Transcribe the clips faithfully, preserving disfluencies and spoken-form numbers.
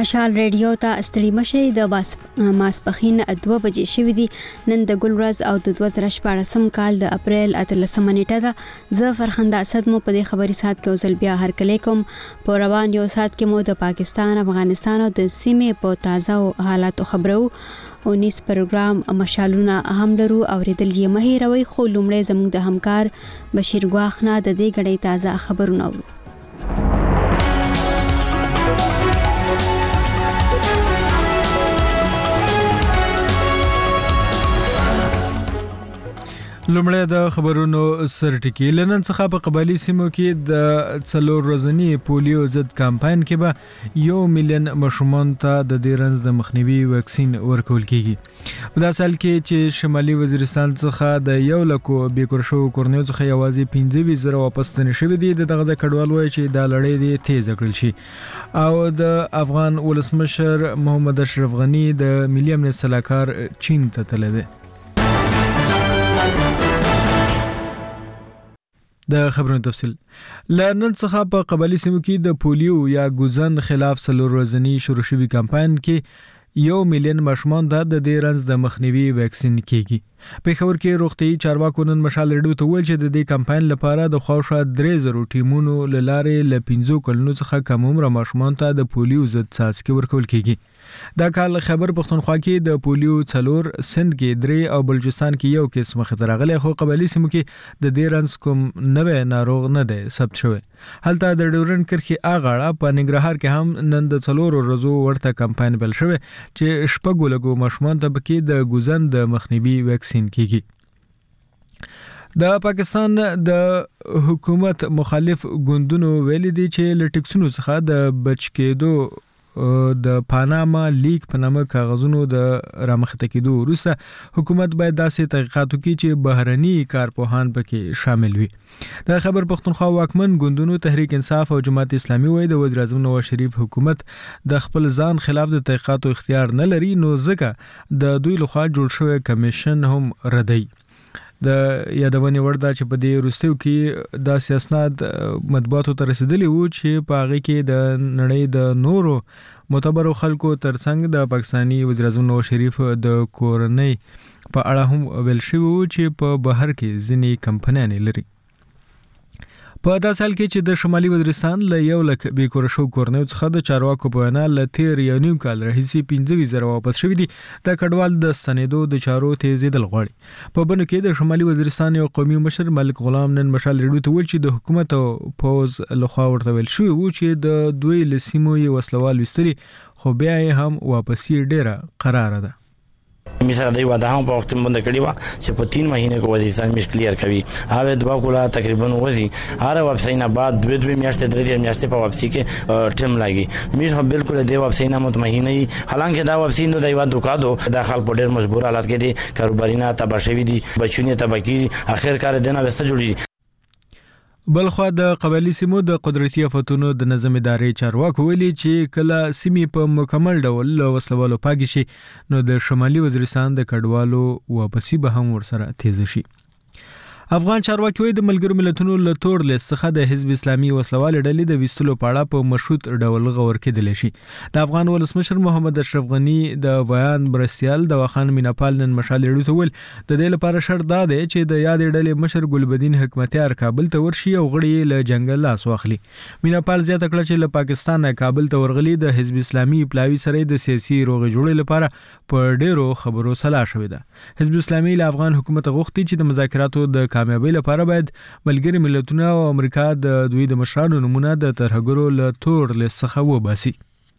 مشال ریډیو ته ستړي مشي د ماسپخین دوه بجې شوې دي. نن د ګل ورځ او د دوه زره شپاړسم کال د اپریل اتلسمه نیټه ده. زه فرخنده اسد مو په دې خبري سات کې اوسل بیا هرکلی کوم. په روان یو سات کې مو د پاکستان، افغانستان او د سیمې په تازه حالاتو خبرو. اونیس پروګرام مشالونه هم لرو اوریدل یې مه هیروئ. خو لومړی زموږ د همکار بشیر ګواخ نه د دې غړې تازه خبرونه اورو. لومړی د خبرونو سرټکی. لنن څخه په قبایلی سیمو کې د څلور ورځنی پولیو ضد کمپاین کې به یو میلیون ماشومان ته د دې رنځ د مخنیوي واکسین ورکول کیږي. په داسې حال کې چې شمالي وزیرستان څخه د یو لکو بیکور شو کورنیو څخه یوازې پنځه زره واپس ستنې شوي دي. دغه د کډوال وایي چې دا لړۍ دې تیز کړل شي. او د افغان ولسمشر محمد اشرف غنی د ملي امنیت سلاکار چین ته تللی دی. د خبرونو تفصیل. لنن څخه په قبایلی سیمو کې د پولیو یا ګوزن خلاف څلور ورځنی شروع شوی کمپاین کې یو میلیون ماشومان ته د دې رنځ د مخنیوي واکسین کیږي. په خبر کې روغتي چارواکو نن مشال ریډیو ته ویل چې د دې کمپاین لپاره د خواوشا درې زره ټیمونو لاره ل پنځه کلونو څخه کم عمر ماشومان ته د پولیو ضد څاڅکي ورکول کیږي. دا کال خبر پښتونخوا کې د پولیو څلور، سند کې درې او بلوچستان کې یو کیس مخې ته راغلی. خو قبایلی سیمو کې د دې رنځ کوم نوې ناروغ نه دی ثبت شوی. هلته د ډیورنډ کرښې اغاړه په ننګرهار کې هم نن د څلور ورځو ورته کمپاین بل شوی چې شپږ لګو ماشومان ته پکې د ګوزن د مخنیوي واکسین کیږي. د پاکستان د حکومت مخالف ګوندونو ویلي دي چې له ټیکسونو څخه د بچ کېدو د پاناما لیک په نامه کاغذونو د رامخته کېدو وروسته حکومت باید داسې تحقیقات وکړي چې بهرني کارپوهان پکې شامل وي. دا خبر پښتونخوا واکمن ګوندونو تحریک انصاف او جماعت اسلامي وایي د وزیر اعظم نواز شریف حکومت د خپل ځان خلاف د تحقیقاتو اختیار نه لري، نو ځکه د دوی لخوا جوړ شوی کمیشن هم ردی. د یادونې وړ ده چې په دې وروستیو کې دا اسناد مطبوعاتو ته رسیدلی وو چې په هغه کې د نړۍ د نورو معتبرو خلکو ترڅنګ د پاکستاني وزیر اعظم نواز شریف د کورنۍ په اړه هم ویل شوی وو چې په بهر کې ځینې کمپنیانې لري. په داسې حال کې چې د شمالي وزیرستان له یو لک بیکور شو کورنیو څخه د چارواکو په وینا له تیر یو نیم کال راهیسې پنځه زره واپس شوي دي. د کډوال د ستنېدو د چارو تیزېدل غواړي. په بنو کې د شمالي وزیرستان یو قومي مشر ملک غلام نن مشال ریډیو ته ویل چې د حکومت او پوز لخوا ورته ویل شوي وو چې د دوی له سیمو یې وسلوال ویستلي، خو بیا یې هم واپسي ډیره قراره ده. مثلا دی واده هم په وخت باندې کړی و چې په تین مهینه کې وزیرستان مش کلیر کوي. هغه دوا کوله تقریبا وځي هر واپسینه بعد دوه دوه میاشتې درې میاشتې په واپسی کې ټیم لګي. میر هم بالکل دی واپسینه مطمئنه ای. حالانکه دا واپسینه دی واده وکړو داخل په ډیر مجبور حالت کې دي، کاروبارینا تباشوي دي، بچونه تبکی اخر کار دنه وسته جوړي. بلخوا د قبایلی سیمو د قدرتي آفتونو د نظم ادارې چارواکو ویلي چې کله سیمې په مکمل ډول وسلوالو پاګی شي نو د شمالي وزیرستان د کډوالو واپسی به هم ورسره تیز شي. افغان چارواکي وایي د ملګرو ملتونو له تور لیست څخه د حزب اسلامي وسلوال ډلې د ویستلو په اړه په مشروط ډول غور کېدلی شي. د افغان ولسمشر محمد اشرف غنی د بیان مرستیال د واخان میناپال نن مشال ریډیو ته ویل د دې لپاره شرط دا دی چې د یادې ډلې مشر ګلبدین حکمتیار کابل ته ورشي او غړي له جنگل لاس واخلي. میناپال زیاته کړه چې له پاکستان نه کابل ته ورغلي د حزب اسلامي پلاوي سره د سیاسي روغې جوړې لپاره په ډیرو خبرو سلا شوې ده. حزب اسلامي له افغان حکومت غوښتي چې د مذاکراتو د کامیابی لپاره باید ملګری ملتونه او امریکا د دوی د مشرانو نمونه د ترهګرو له تور لیست څخه وباسي.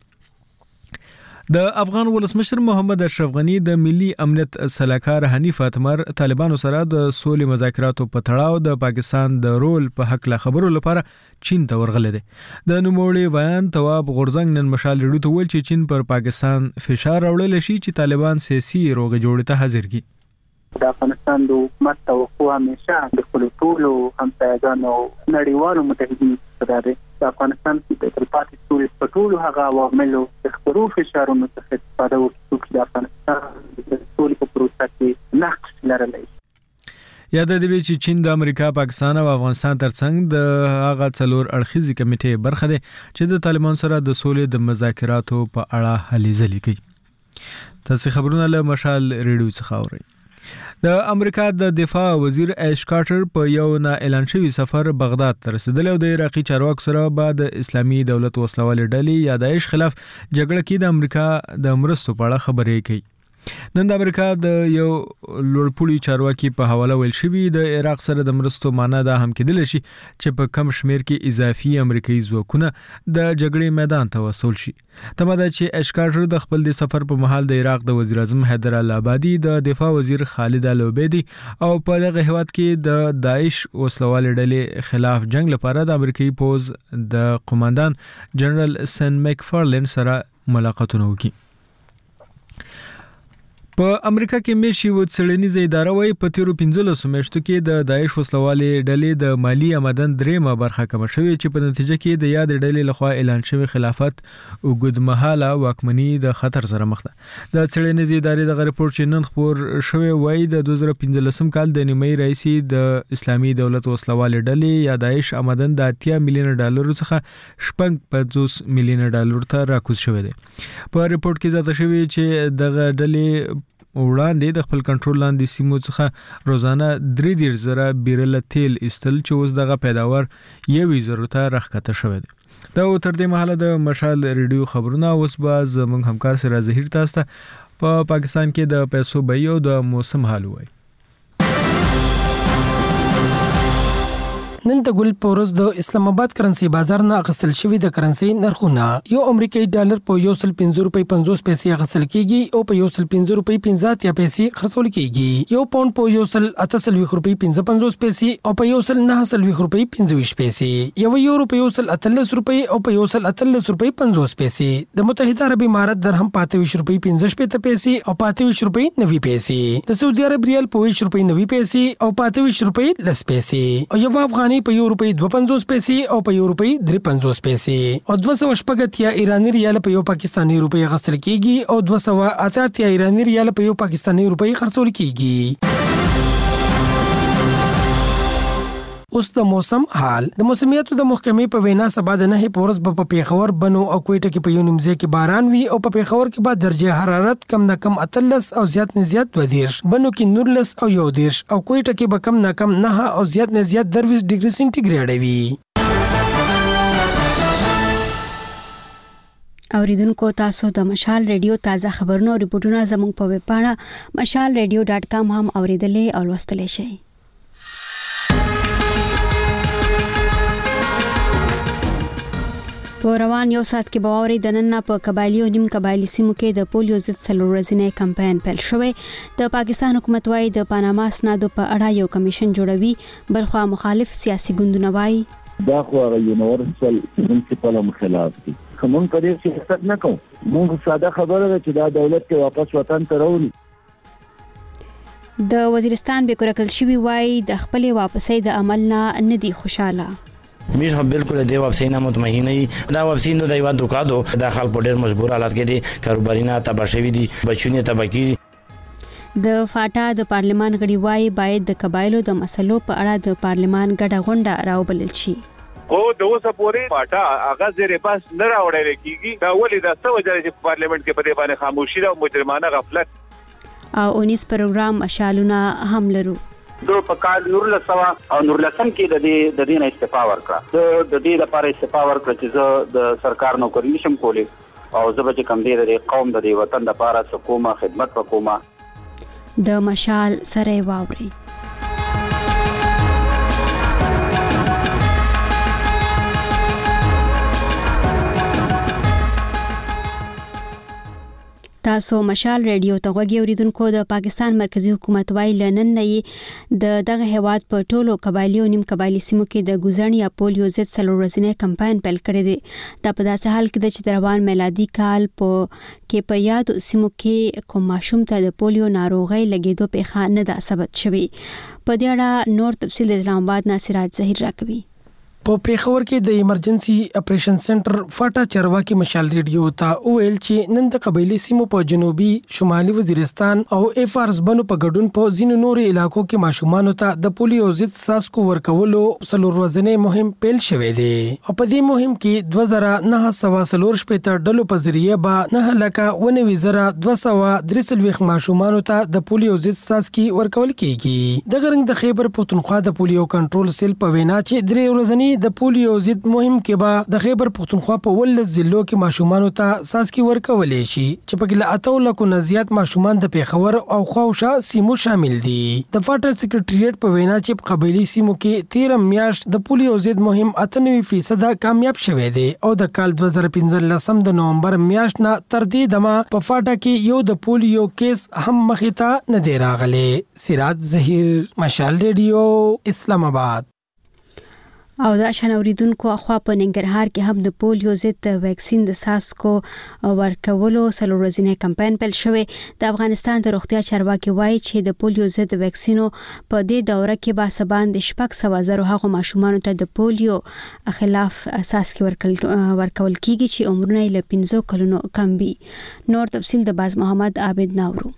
د افغان ولسمشر محمد اشرف غنی د ملي امنیت سلاکار حنیف اتمر طالبانو سره د سولې مذاکراتو په تړاو د پاکستان د رول په حق له خبرو لپاره چین ته ورغلی دی. د نوموړي بیان تواب غورزنګ نن مشال ریډیو ته ویل چې چین پر پاکستان فشار راوړلی شي چې طالبان سیاسي روغې جوړې ته حاضر کړي. د افغانستان د حکومت توقع همیشه د خپل ټولو همسایګانو نړیوالو متحدینو څخه ده. د افغانستان د تلپاتې سولې په ټولو هغه عواملو د خپلو فشارونو څخه استفاده وکړي چې د افغانستان د سولې په پروسه کې نقش لرلی. یاد دی چې چین د امریکا، پاکستان او افغانستان ترڅنګ د هغه څلور اړخیزي کمیټې برخه ده چې د طالبان سره د سولې د مذاکراتو په اړه هلې ځلې کوي. تاسو خبرونه له مشال ریډیو څخه اورئ. د امریکا د دفاع وزیر ایش کارټر په یو نه اعلان شوی سفر بغداد ته رسیدلی او د عراقي چارواکو سره به د اسلامي دولت وسلوالې ډلې یا داعش خلاف جګړه کې د امریکا د مرستو په اړه خبرې کوي. نن د امریکا د یو لوړپوړي چارواکي په حواله ویل شوی د عراق سره د مرستو معنا دا هم کېدل شي چې په کم شمیر کې اضافي امریکایي ځواکونه د جګړې میدان ته وصول شي. تماده چې ایش کارټر د خپل د سفر په مهال د عراق د وزیر اعظم حیدر العبادي، د دفاع وزیر خالد العبیدی او په دغه هیواد کې د داعش وسلوالې ډلې خلاف جنگ لپاره د امریکایي پوز د قوماندان جنرال سن میکفارلین سره ملاقاتونه وکړي. په امریکا کې مشي و څېړنیزه اداره وایي په تیرو پنځلسو میاشتو کې د داعش وسلوالې ډلې د مالی آمدن دریمه برخه کم شوې چې په نتیجه کې د یاد ډلې لخوا اعلان شوی خلافت اوږدمهاله واکمنۍ د خطر سره مخ ده. د څېړنیزې ادارې دغه رپورټ چې نن خپور شوی وایي د دوه زره پنځلسم کال د نیمایي رئیسي د اسلامي دولت وسلوالې ډلې یا داعش آمدن د اتیا میلیونه ډالرو څخه شپږ پنځوس میلیونه ډالر ته راکوز شوی دی. په رپورټ کې ذکر شوی چې دغه ډلې وړاندې د خپل کنټرول لاندې سیمو څخه روزانه درې دېرش زره بیرل تیل ایستل چې اوس دغه پیداوار یوې زرو ته راښکته شوی دی. دا تر دې مهاله د مشال ریډیو خبرونه. اوس به زموږ همکار سره ظهیر تاسو ته په پاکستان کې د پیسو بیې او د موسم حال وایي. نن د ګل پورز د اسلام آباد کرنسي بازار نه اخیستل شوی د کرنسي نرخونه یو امریکایي ډالر په یو سل پنځه روپۍ پنځوس پیسې اخیستل کیږي او په یو سل پنځه روپۍ پنځه اتیا پیسې خرڅول کیږي. یو پاوند په یو سل اته سلويخ روپۍ پنځه پنځوس پیسې او په یو سل نه سلويخ روپۍ پنځه ویشت پیسې. یو یورو په یو سل اتلس روپۍ او په یو سل اتلس روپۍ پنځوس پیسې. د متحده عرب امارات درهم په اته ویشت روپۍ پنځه شپېته پیسې او په اته ویشت روپۍ نوي پیسې. د سعودي عرب ریال په ویشت روپۍ نوي پیسې او په اته ویشت روپۍ لس پیسې. او یو افغاني په یو روپۍ دوه پنځوس پیسې او په یو روپۍ درې پنځوس پیسې. او دوه سوه شپږ اتیا ایراني ریال په یو پاکستاني روپۍ اخیستل کیږي او دوه سوه اته اتیا ایراني ریال په یو پاکستاني روپۍ خرڅول کیږي. اوس د موسم حال. د موسمیاتو د محکمې په وینا سبا د نه پورس په پیښور، بنو او کوټه کې په یو نیمځای کې باران وي او په پیښور کې به درجه حرارت کم نه کم اتلس او زیات نه زیات دوه دېرش، بنو کې نورلس او یو دېرش او کوټه کې به کم نه کم نه او زیات نه زیات درویش ډیګري سنټیګریډ وي. اوریدونکو تاسو د مشال ریډیو تازه خبرونه او ریپورتونه زموږ په ویب پاڼه مشال ریډیو ډاټ کام هم اوریدلې او لوستلی شئ. په روان یو ساعت کې به واورئ د نن په قبایلي او نیم قبایلي سیمو کې د پولیو ضد څلور ورځنی کمپاین پیل شوی. د پاکستان حکومت وايي د پاناما اسنادو په اړه یو کمیشن جوړوي، بلخوا مخالف سیاسي ګوندونه وايي دا خو هغه یونیورسل پرنسپل هم خلاف دي. کوم په دې سیاست نه کوم، موږ ساده خبره ده چې دا دولت کې واپس وطن ته راوړي. د وزیرستان به کورکل شوی وايي د خپل واپسۍ د عمل نه نه دي خوشاله. میر هم بالکل دی واپسی نه مطمئن نه دا واپسی نو د یو دوکادو د خلک په ډیر مجبور حالت کې دي، کاروبارینا تبا شوی دي، بچونه تبا کی. د فاټا د پارلمان غړي وايي باید د قبایلو د مسلو په اړه د پارلمان ګډه غونډه راوبلل شي. او د اوسه پورې فاټا هغه زیر پاس نه راوړل کیږي. دا ولې د څه وجه چې پارلیمنت کې په دې باندې خاموشي او مجرمانه غفلت او اونیس پروګرام مشالونه هم لرو. دو په کال نور لسوا او نور لسم کې د دې د دې نه استعفا ورکړه. د دې لپاره استعفا ورکړه چې زه د سرکار نوکری نشم کولی او زه به کم دی د قوم د وطن لپاره حکومت خدمت وکوم. د مشال سره واوري. تاسو مشال ریډیو ته غوږی اوریدونکو. د پاکستان مرکزی حکومت وايي لنن نه د دغه هیواد په ټولو قبایلی او نیم قبایلی سیمو کې د ګوزن یا پولیو ضد څلور ورځنی کمپاین پیل کړی دی. دا په داسې حال کې چې د روان میلادي کال په کې په یاد سیمو کې کوم ماشوم ته د پولیو ناروغي لګیدو پیښه نه ده ثبت شوی. په دې اړه نور تفصیل د اسلام آباد نه سراج ظهیر راکوي. په پیښور کې د ایمرجنسي اپریشن سنټر فاټا چرواکي مشال ریډیو ته ویل چې نن د قبایلی سیمو په جنوبي شمالي وزیرستان او اف ارز بنو په ګډون په ځینو نورو علاقو کې ماشومان ته د پولیو ضد څاڅکو ورکولو څلور ورځې مهم پیل شوې ده. په دې مهم کې دوه زره نه سوه څلور شپږ ډلو په ذریعہ به نه لکه ونه وزره دوه سوه درې څلوېښت ماشومان ته د پولیو ضد څاڅکي ورکول کیږي. د غرنګ د خیبر پختونخوا د پولیو کنټرول سیل په وینا چې درې ورځې د پولیو ضد مهم کې به د خیبر پختونخوا په ولس ضلعو کې ماشومان ته څاڅکي ورکولې شي چې په کې له اتو لکو نه زیات ماشومان د پیښور او خواوشا سیمو شامل دي. د فاټا سکریټریټ په وینا چې په قبایلی سیمو کې تیر میاشت د پولیو ضد مهم اته نوي فیصد کامیاب شوه دی او د کال دوه زره پنځلس د نومبر میاشت نه تر دې دمه په فاټا کې یو د پولیو کیس هم مخې ته نه دی راغلی. سراج ظهیر، مشال ریډیو، اسلام آباد. او د شان اوریدونکو اخوا په ننګرهار کې هم د پولیو ضد ویکسین د څاڅکو ورکولو څلور ورځې کمپاین پیل شوی. د افغانستان د روغتیا چارواکي وایي چې د پولیو ضد ویکسینو په دې دوره کې با سبان د شپږ سوه زره هغو ماشومان ته د پولیو خلاف څاڅکي ورکول ورکول کیږي چې عمرونه یې له پنځو کلونو کم وي. نور تفصیل د باز محمد عابد ناورو.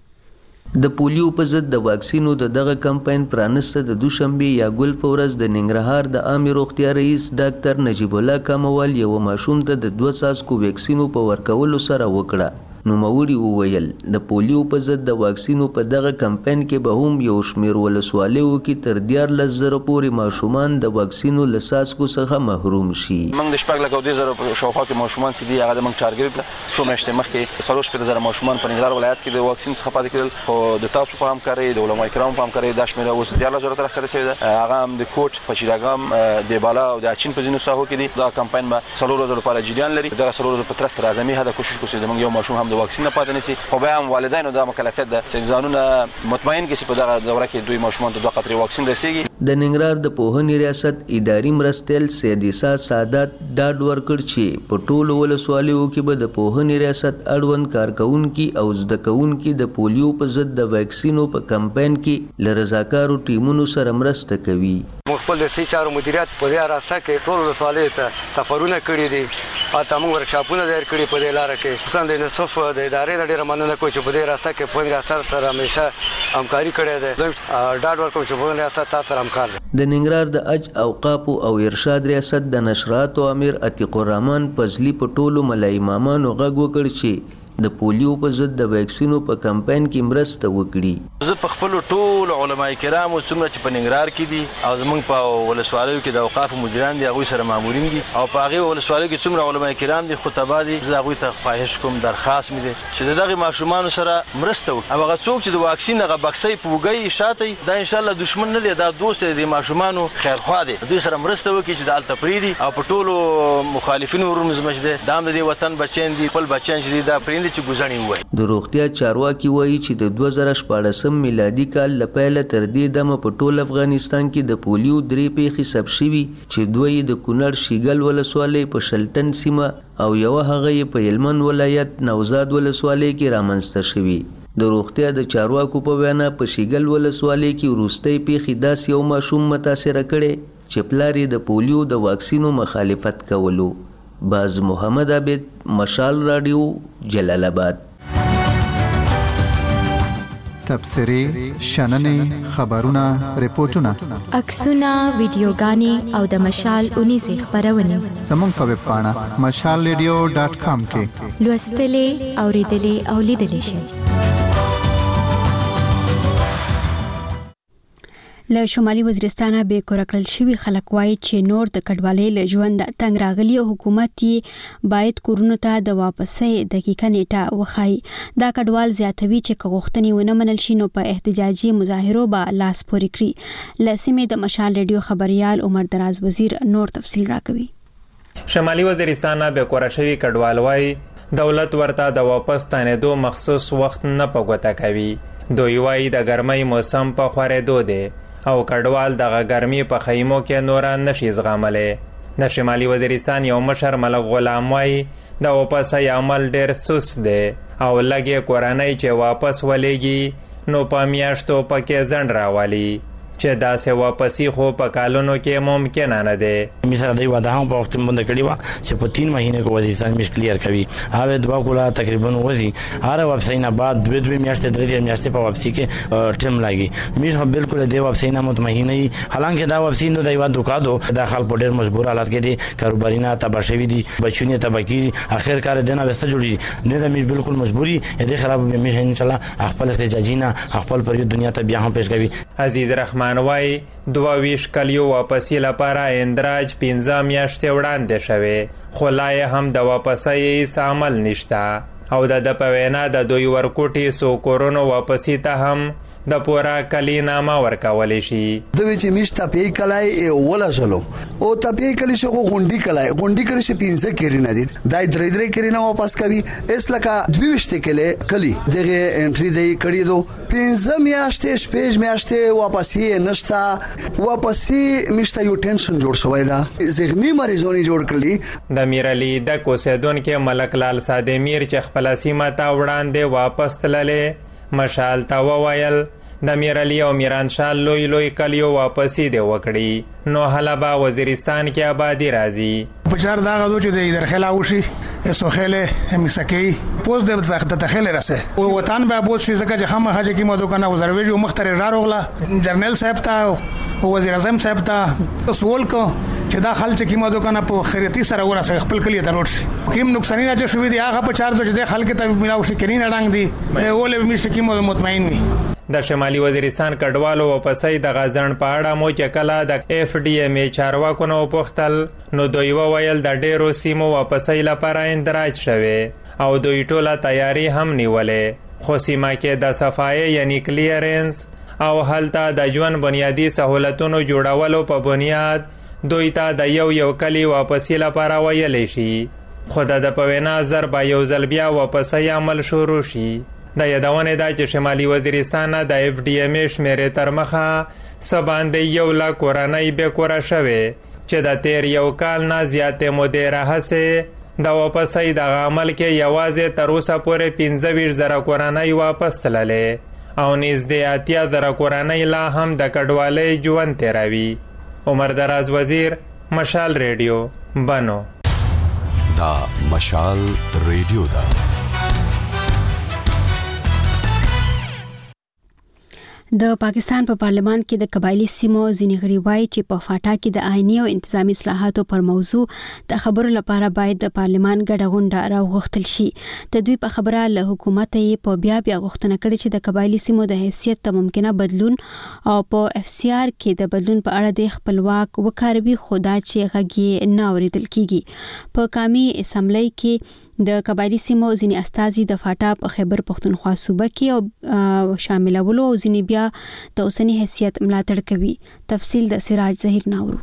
د پولیو په ضد د واکسینو د دغه کمپاین پرانسته د دوشنبه یا ګل په ورځ د ننګرهار د عامه روغتیا رئیس ډاکټر نجیب الله کاموال یو ماشوم ته د دوه څاڅکو ویکسینو په ورکولو سره وکړه. نوموړي وویل د پولیو په ضد د واکسینو په دغه کمپاین کې به هم یو شمېر ولسوالیو کې تر دیارلس زره پورې ماشومان د واکسینو له څاڅکو څخه محروم شي. موږ د شپږ لکه دوه زره شاوخوا کې ماشومان چې دي هغه د موږ ټارګټ کړل. څو میاشتې مخکې څلور شپېته زره ماشومان په ننګرهار ولایت کې د واکسین څخه پاتې کېدل، خو د تاسو په همکارۍ د علماء کرامو په همکارۍ دا شمېره اوس دیارلس زره ته راښکته شوې ده. هغه هم د کوټ، پچیراګام، دیبالا او د اچین په ځینو ساحو کې دي. دا کمپاین به څلور ورځې لپاره جریان لري. دغه څلور ورځې په ترڅ کې اعظمي هدا کوشش کوي چې موږ یو ماشوم هم د واکسین نه پاتې نشي. خو بیا هم والدینو دا مکلفیت ده چې ځانونه مطمئن کړي چې په دغه دوره کې دوی ماشومان ته دوه قطرې واکسین رسیږي. د ننګرهار د پوهنې ریاست اداري مرستیال سید عیسی سعادت ډاډ ورکړ چې په ټولو ولسوالیو کې به د پوهنې ریاست اړوند کارکونکي او زده کوونکي د پولیو په ضد د ویکسینو په کمپاین کې له رضاکارو ټیمونو سره مرسته کوي. موږ خپل د سي چارو مدیریت په دې راسته کې ټول ولسوالیو ته سفرونه کړي دي. اته موږ ورکشاپونه دایر کړي په دې لار کې. خصوصا د نصف د ادارې د ډیره مننه کوم چې په دې راسته کې په ریاست سره همیشه همکاري کړې ده. ډاډ ورکوم چې په ریاست سره همکار دي. د ننګرهار د اج اوقاف او ارشاد ریاست د نشراتو امیر عتیق الرحمن فضلی په ټولو ملای امامانو غږ وکړ چې د پولیو په ضد د ویکسینو په کمپاین کې مرسته وکړي. زه په خپل ټول علماء کرامو څومره چې په ننګرهار کې دي او زمونږ په ولسوالیو کې د اوقاف مدیران دي هغوی سره مامورین دي او په هغې ولسوالیو کې څومره علماء کرام دي خطبا دي، زه هغوی ته خواهش کوم، درخواست مې دی چې د دغې ماشومانو سره مرسته وکړي. او هغه څوک چې د واکسین هغه بکسۍ په اوږه شاتی دا انشاءالله دشمن نه دی، دا دوست دی، د ماشومانو خیرخوا دی. دوی سره مرسته وکړي چې د هلته پرېږدي او په ټولو مخالفینو ورمزمش دی. دا هم د دې وطن بچیان دي، خپل بچیان چې دي دا پرېږدي چې ګوزڼې ووایي. د روغتیا چارواکي وایي چې د دوه زره شپاړسم میلادي کال له پیله تر دې دمه په ټول افغانستان کې د پولیو درې پیښې ثبت شوي چې دوه یې د کونړ شیګل ولسوالۍ په شلټن سیمه او یوه هغه یې په هلمند ولایت نوزاد ولسوالۍ کې رامنځته شوي. د روغتیا د چارواکو په وینا په شیګل ولسوالۍ کې وروستۍ پیښې داسې یو ماشوم متاثره کړی چې پلار یې د پولیو د واکسینو مخالفت کولو. باز محمد عابد، مشال رادیو، جلال آباد. تبصرې، شننې، خبرونه، ریپورتونه، عکسونه، ویډیوګانې او د مشال اونیزې خپرونې زموږ په ویب پاڼه مشال ریډیو ډاټ کام کې لوستلې، اوریدلې او لیدلې شئ. له شمالي وزیرستان به کور کړل شوی خلک وایي چې نور د کډوالۍ له ژوند تنګ راغلي او حکومت یې باید کورونو ته د واپسۍ دقیقه نیټه وښایي. دا کډوال زیاتوي چې که غوښتنې ونه منل شي نو په احتجاجي مظاهرو به لاس پورې کړي. له سیمې د مشال ریډیو خبریال عمر دراز وزیر نور تفصیل راکوي. شمالي وزیرستان به کور شوی کډوال وایي دولت ورته د واپس تانېدو مخصوص وخت نه په ګوته کوي. دوی وایي د ګرمۍ موسم په خورېدو دی او کډوال دغه ګرمي په خیمو کې نور نشي زغملی. د شمالي وزیرستان یو مشر ملک غلام وایي د واپسۍ عمل ډیر سست دی او لږې کورنۍ چې واپس ولیږي نو په میاشتو پکې ځنډ راولي. چې داسې واپسی خو په کالونو کې ممکن نه ده. مثلا دی وعده هم په وخت باندې کړی و چې په تین مهینه کې وزیرستان مش کلیر کوي. هغه دوا کوله تقریبا وځي هر واپسی نه بعد دوه دوه میاشتې درې میاشتې په واپسی کې ټیم لګي. میر هم بالکل دی واپسی نه مطمئن نه حالانکه دا واپسی نو دی وعده کادو داخل په ډېر مجبور حالت کې دي کاروبارینا تباشوي دي بچونه تبکی اخر کار دنه وسته جوړي نه د میر بالکل مجبوری دې خراب مې ان شاء الله خپل احتجاجینا خپل پر دنیا ته بیا هم پیش کوي. عزیز رحمان وای دوه ویش کلیو واپسی لپاره اندراج پنځه میاشتې وړاندې شوه خو لا هم د واپسی هیڅ عمل نشته او د په وینا د دوی ورکوټي سو کورونو واپسی ته هم د پورا کلی نامه ورکولی شي. د وچ میش تپی کلای ولا شلو او تپی کلی شو غونډي کلای غونډي کلی شي پینځه کری نه دي دای درې درې کری نه واپس کوي اس لکه دویشت کلی کلی دغه انټری دی کړي دو پینځه میاشتې شپږ میاشتې واپسی نشتا واپسی میشته یو ټینشن جوړ شوی دا زغمی مریضونی جوړ کړي. د میرعلی د کوسیدون کې ملک لال ساده میر چې خپل سیمه ته وړاندې واپس تللې مشال تا وویل د میرعلی او میرانشاه لوی لوی کلیو واپسی دی وکړي نو حلبا وزیرستان کې آبادی راځي. په چار دا غوډو چې د درخلا وشي اسو خله مسکی پوز د تخت تخله راسه او وطن به بوس فزیکا چې هم حاجه کی مدو کنه وزرویجو مختار راروغلا جنرال صاحب ته وزیر اعظم صاحب ته سوال کو چې دا خلک کی مدو کنه په خریتی سره ورسه خپل کلی ته روټ کیم نقصان نه چې شوې دی هغه په چار چې د خلک ته ملاو شي کینې اډنګ دی اولې مې شي کی مدو مطمئن وي. د شمالي وزیرستان کډوالو واپسې د غزن په اړه مو چې کله د اف ډي ام چارواکو نو پختل نو دوی وویل د ډیرو سیمو واپسې لپاره اندراج شوه او دوی ټوله تیاری هم نیولې خو سیمه کې د صفای یعنی کلیرنس او هلته د ژوند بنیادی سہولتونو جوړولو په بنیاد دوی ته د یو یو کلی واپسې لپاره ویلې شي خو د پوینا زر با یو ځل بیا واپسې عمل شروع شي. د یادونه دا چې شمالي وزیرستان د اف ډي ام شمیرې تر مخه سباندې یو لا کورنۍ به کورا شوه چې د تیر یو کال نه زیاتې مودې راهسه د واپسې د عمل کې یوازې تر اوسه پورې پنځه ویشت زره کورنۍ واپس تللې او نږدې اتیا زره کورنۍ لا هم د کډوالۍ ژوند تیروي. عمر دراز وزیر مشال ریډیو بنو. دا مشال ریډیو دا د پاکستان په پا پارلمان کې د قبایلی سیمو ځینې غړي وایي چې په فاټا کې د آئینی او انتظامی اصلاحاتو پر موضوع د خبرو لپاره باید د پارلمان ګډه غونډه راوغوښتل شي. د دوی په خبره له حکومت یې په بیا بیا غوښتنه کړې چې د قبایلی سیمو د حیثیت ته ممکنه بدلون او په اف سی آر کې د بدلون په اړه د خپلواک وکاروي خدا چې غږی نه اوریدل کیږي. په قومي اسمبلی کې د قبایلی سیمو ځینې استازي د فاټا په خیبر پختونخوا صوبه کې او شاملولو او ځینې بیا د اوسنی حیثیت ملاتړ کوي. تفصیل د سراج ظهیر ناورو.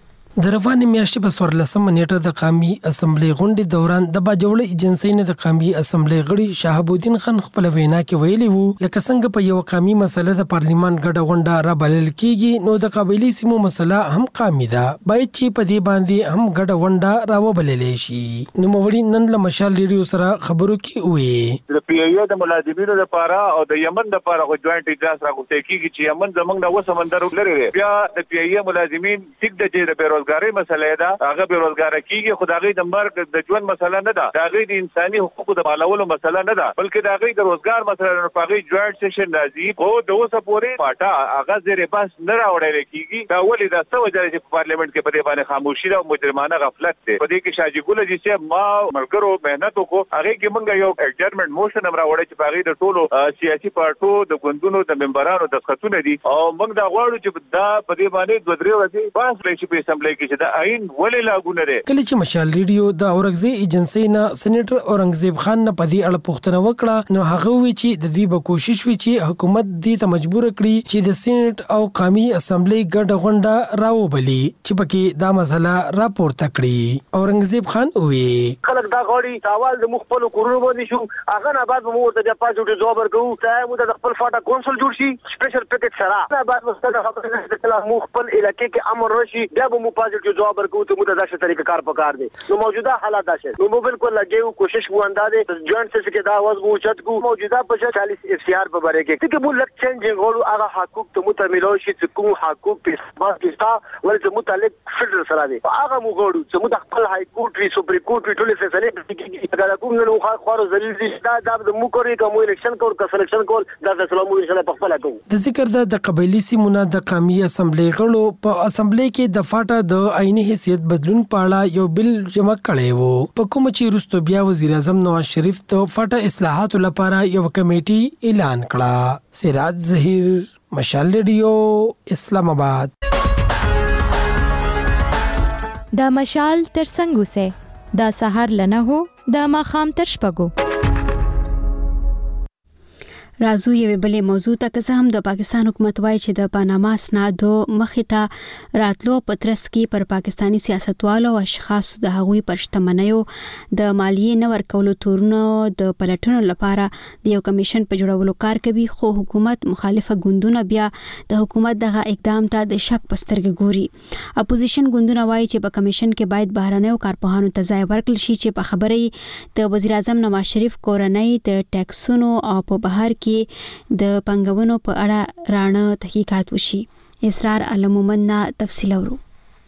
د روانې میاشتې په څوارلسمه نیټه د قومي اسمبلی غونډې دوران د باجوړ ایجنسی نه د قومي اسمبلی غړي شهاب الدین خان خپل وینا کې ویلي وو لکه څنګه په یو قومي مسله د پارلیمان ګډه غونډه را بلل کیږي نو د قبایلی سیمو مسله هم قومي ده باید چې په دې باندې هم ګډه غونډه را وبللې شي. نو موري نن له مشال ریډیو سره خبرو کې وې د پی ای د ملازمینو لپاره او د یمن لپاره غو جوائنټ اجلاس راغوښته کیږي چې یمن زمنګ د وسمندر لري بیا د پی ای ملازمین ټیک د چې د بیروزګاری مسله ده هغه بیروزګار کیږي خدای د مرګ د ژوند مسله نه ده دا د انساني حقوقو د مالولو مسله نه ده بلکې دا د روزګار مسله نه پاغي جوائنټ سیشن راځي او د اوسه پورې پاټا هغه زیرې بس نه راوړل کیږي دا ولې دا څه وجه چې په پارلیمنت کې په دې باندې خاموشي او مجرمانه غفلت ده په دې کې شاجي ګل جی چې ما مرګرو مهنت وکړو هغه کې موږ یو ایډجرمنټ موشن هم راوړل چې پاغي د ټولو سیاسي پارټو د ګوندونو د ممبرانو د خطونه دي او موږ دا غواړو چې دا په دې باندې دوه درې ورځې پاس لشي په اسمبلی کې چې دا عین ولې لاګونه لري. کله چې مشال ریډیو د اورنګزیب ایجنسی نه سېنیټر اورنګزیب خان نه پدې اړه پوښتنه وکړه نو هغه وی چې د دې به کوشش وی چې حکومت دې ته مجبور کړي چې د سېنیټ او قومي اسمبلی ګډه غونډه راوبلي چې پکې دا مسله راپورته کړي. اورنګزیب خان وی خلک دا غوړي سوال د مخبل کورونو باندې شو هغه نه بعد مو ورته د پاسوټ جواب ورکوو ته مو د خپل فاټا کونسل جوړ شي سپیشل پیکټ سره نه بعد مستند خبره د کله مخبل علاقې کې امر راشي بیا به مو پازیټیو جواب ورکړو ته موږ د داسې طریقې کار پکار دی. نو موجوده حالات داسې نو موږ بالکل لګیو کوشش وو اندازه جوائنٹ سے کې دا आवाज وو چت کو موجوده په چالیس اف سی آر په باره کې چې موږ لک چینج غوړو هغه حقوق ته متملو شي چې کوم حقوق په بس کیستا ولې متعلق فدرال سره دي هغه موږ غوړو چې موږ خپل هاي کورټ وی سپری کورټ وی ټول فیصله کوي دا کوم نو خو خو ذلیل دي دا د موږ کوي کوم الیکشن کول کا سلیکشن کول دا د سلامو انشاء الله په خپل کوو. د ذکر د د قبایلی سیمونو د قومي اسمبلی غړو په اسمبلی کې د فاټا د آئینی حیثیت بدلون پاړه یو بل جمع کړی وو په کوم چې وروسته بیا وزیر اعظم نواز شریف ته فاټا اصلاحاتو لپاره یو کمیټي اعلان کړه. سراج ظهیر، مشال ریډیو، اسلام آباد. دا مشال تر څنګه سه دا سحر لنه هو دا ماخام تر شپګو. رازو یو بلې موضوع ته که هم د پاکستان حکومت وایي چې د پاناما اسنادو مخې ته راتلو په ترڅ کې پر پاکستانی سیاستوالو او اشخاصو د هغوی پر شتمنیو د مالیې نه ورکولو تورونو د پلټنو لپاره د یو کمیشن په جوړولو کار کوي، خو حکومت مخالفه ګوندونه بیا د حکومت دغه اقدام ته د شک په سترګه ګوري. اپوزیشن ګوندونه وایي چې په کمیشن کې باید بهرنیو کارپوهانو ته ځای ورکړل شي چې په خبرې د وزیر اعظم نواز شریف کورنۍ د ټیکسونو او په بهر کې د پنګونو په اړه رانه تحقیقات وشي. اسرار علمومنه تفصیل ورو.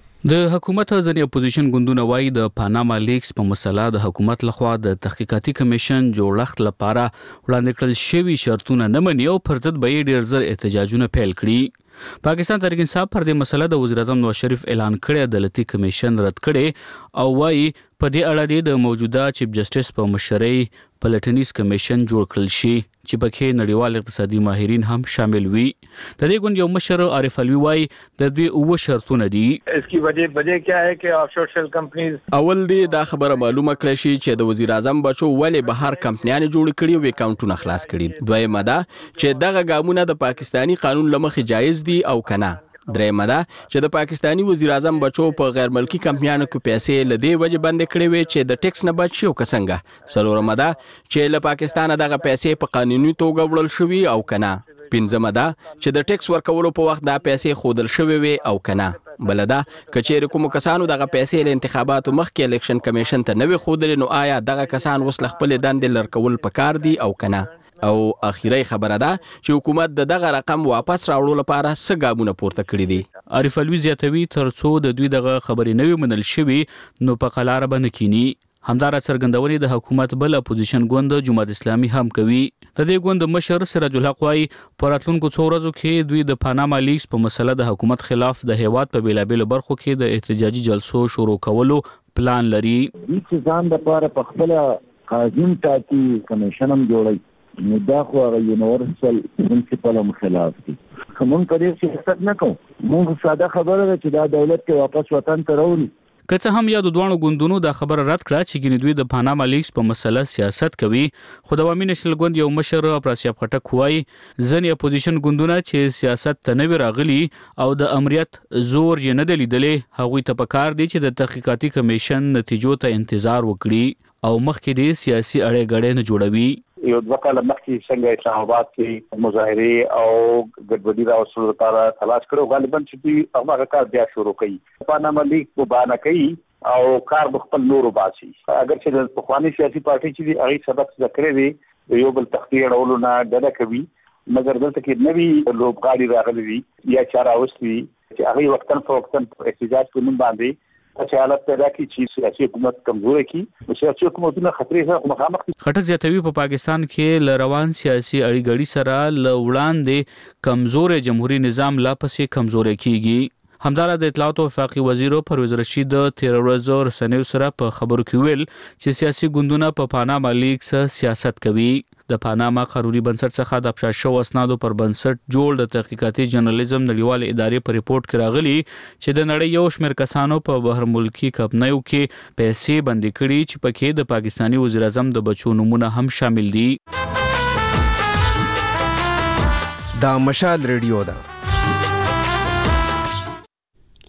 د حکومت ځینې اپوزیشن ګوندونه وایي د پاناما لیکس په مسله د حکومت لخوا د تحقیقاتي کمیشن جوړښت لپاره وړاندې کړل شوي شرطونه نه مني او پر ضد به یې ډېر زر احتجاجونه پیل کړي. پاکستان تحریک انصاف پر دې مسله د وزیر اعظم نواز شریف اعلان کړی عدالتي کمیشن رد کړي او وایي په دې اړه د موجوده چیف جسټس په مشرۍ پلټنیز کمیشن جوړ کړل شي چې پکې نړیوال اقتصادي ماهرین هم شامل وي. د دې ګوند یو مشر عارف الوی وایي د دوی اوه شرطونه دي. اسکی وجہ وجہ کیا ہے کہ آف شور شیل کمپنیز اول دی دا خبره معلومه کړی شي چې د وزیر اعظم بچو ولې بهر کمپنیان جوړ کړي او اکاونټونه خلاص کړي. دویمه دا چې دغه ګامونه د پاکستانی قانون لمخې جایز دي او کنه. درېمه دا چې د پاکستانی وزیر اعظم بچو په غیر ملکی کمپنیانو کې پیسې لدی وجه بند کړي وي چې د ټیکس نه بچي او کسنګه. څلورمه دا چې له پاکستانه دغه پیسې په قانوني توګه وړل شوي او کنه. پنځمه دا چې د ټیکس ورکولو په وخت دا پیسې خودل شوي وي او کنه. بلدا کچېر کوم کسانو دغه پیسې له انتخاباتو مخکې الیکشن کمیشن ته نوې خودل نو آیا دغه کسان وس خپل دندې لړکول پکار دي او کنه. او اخیری خبره ده چې حکومت د دغه رقم واپس راوړلو لپاره څه ګامونه پورته کړي دي. عارف الوی زیاتوي ترڅو د دوی دغه خبرې نه وي منل شوي نو په قلاره به نه کینی. همدارا څرګندونې د حکومت بل اپوزیشن ګوند جماعت اسلامي هم کوي. د دې ګوند مشر سراج الحق وايي په راتلونکو څو ورځو کې دوی د پاناما لیکس په مسله د حکومت خلاف د هیواد په بیلابیلو برخو کې د احتجاجي جلسو شروع کولو پلان لري. د ځان لپاره په خپل قانون ټاکي کمیشن هم جوړي نو دا خو هغه یونیورسل پرنسپل هم خلاف دي. کوم په دې سیاست نه کوم موږ ساده خبره ده چې دا دولت کې واپس وطن ته راوړي. که څه هم یا د دوانو ګوندونو دا خبره رد کړه چې ګینې دوی د پاناما لیکس په مسله سیاست کوي، خو د عوامي نېشنل ګوند یو مشر پراسیاب خټک وایي ځینې اپوزیشن ګوندونه چې سیاست ته نه وي راغلي او د امریت زور یې نه دی لیدلی، هغوی ته پکار دی چې د تحقیقاتي کمیشن نتیجو ته انتظار وکړي او مخکې د سیاسي اړې غړې نه جوړوي. یو دوه کاله مخکې څنګه اسلام آباد کې مظاهرې او ګډوډي راوستلو لپاره تلاش کړو، غالبا چې دوی هغه کار بیا شروع کړي. پاناما لیک په بهانه کوي او کار به خپل نور وباسي. اگر چې د پخواني سیاسي پارټي چې دی هغې سبق زده کړی دی یو بل تختې اړولو نه ډډه کوي، مګر دلته کې نوي لوبغاړي راغلي دي یا چا راوستي چې هغې وختن په وختن په احتجاج په نوم باندې چې حالت پیدا کی چې سیاسي حکومت کمزوري کی سیاسي حکومتونه خطرې سره مخامخ دي. خټک زیاتوي په پاکستان کې ل روان سیاسي اړیګړي سره ل وړاندې کمزوري جمهوریت نظام لا پسې کمزوري کیږي. همدارا د اطلاعات او وفاقي وزیر پرویز رشید تیر ورځ رسنیو سره په خبرو کې ویل چې سیاسي ګوندونه په پاناما لیکس سیاست کوي. د پاناما قانوني بنسټ څخه د افشا شو اسنادو پر بنسټ جوړ د تحقیقاتي جرنالیزم نړیوال ادارې په ریپورت کې راغلي چې د نړۍ یو شمېر کسانو په بهر ملکی کمپنیو کې پیسې بندي کړي چې پکې د پاکستانی وزیر اعظم د بچو نمونه هم شامل دي. دا مشال ریډیو ده.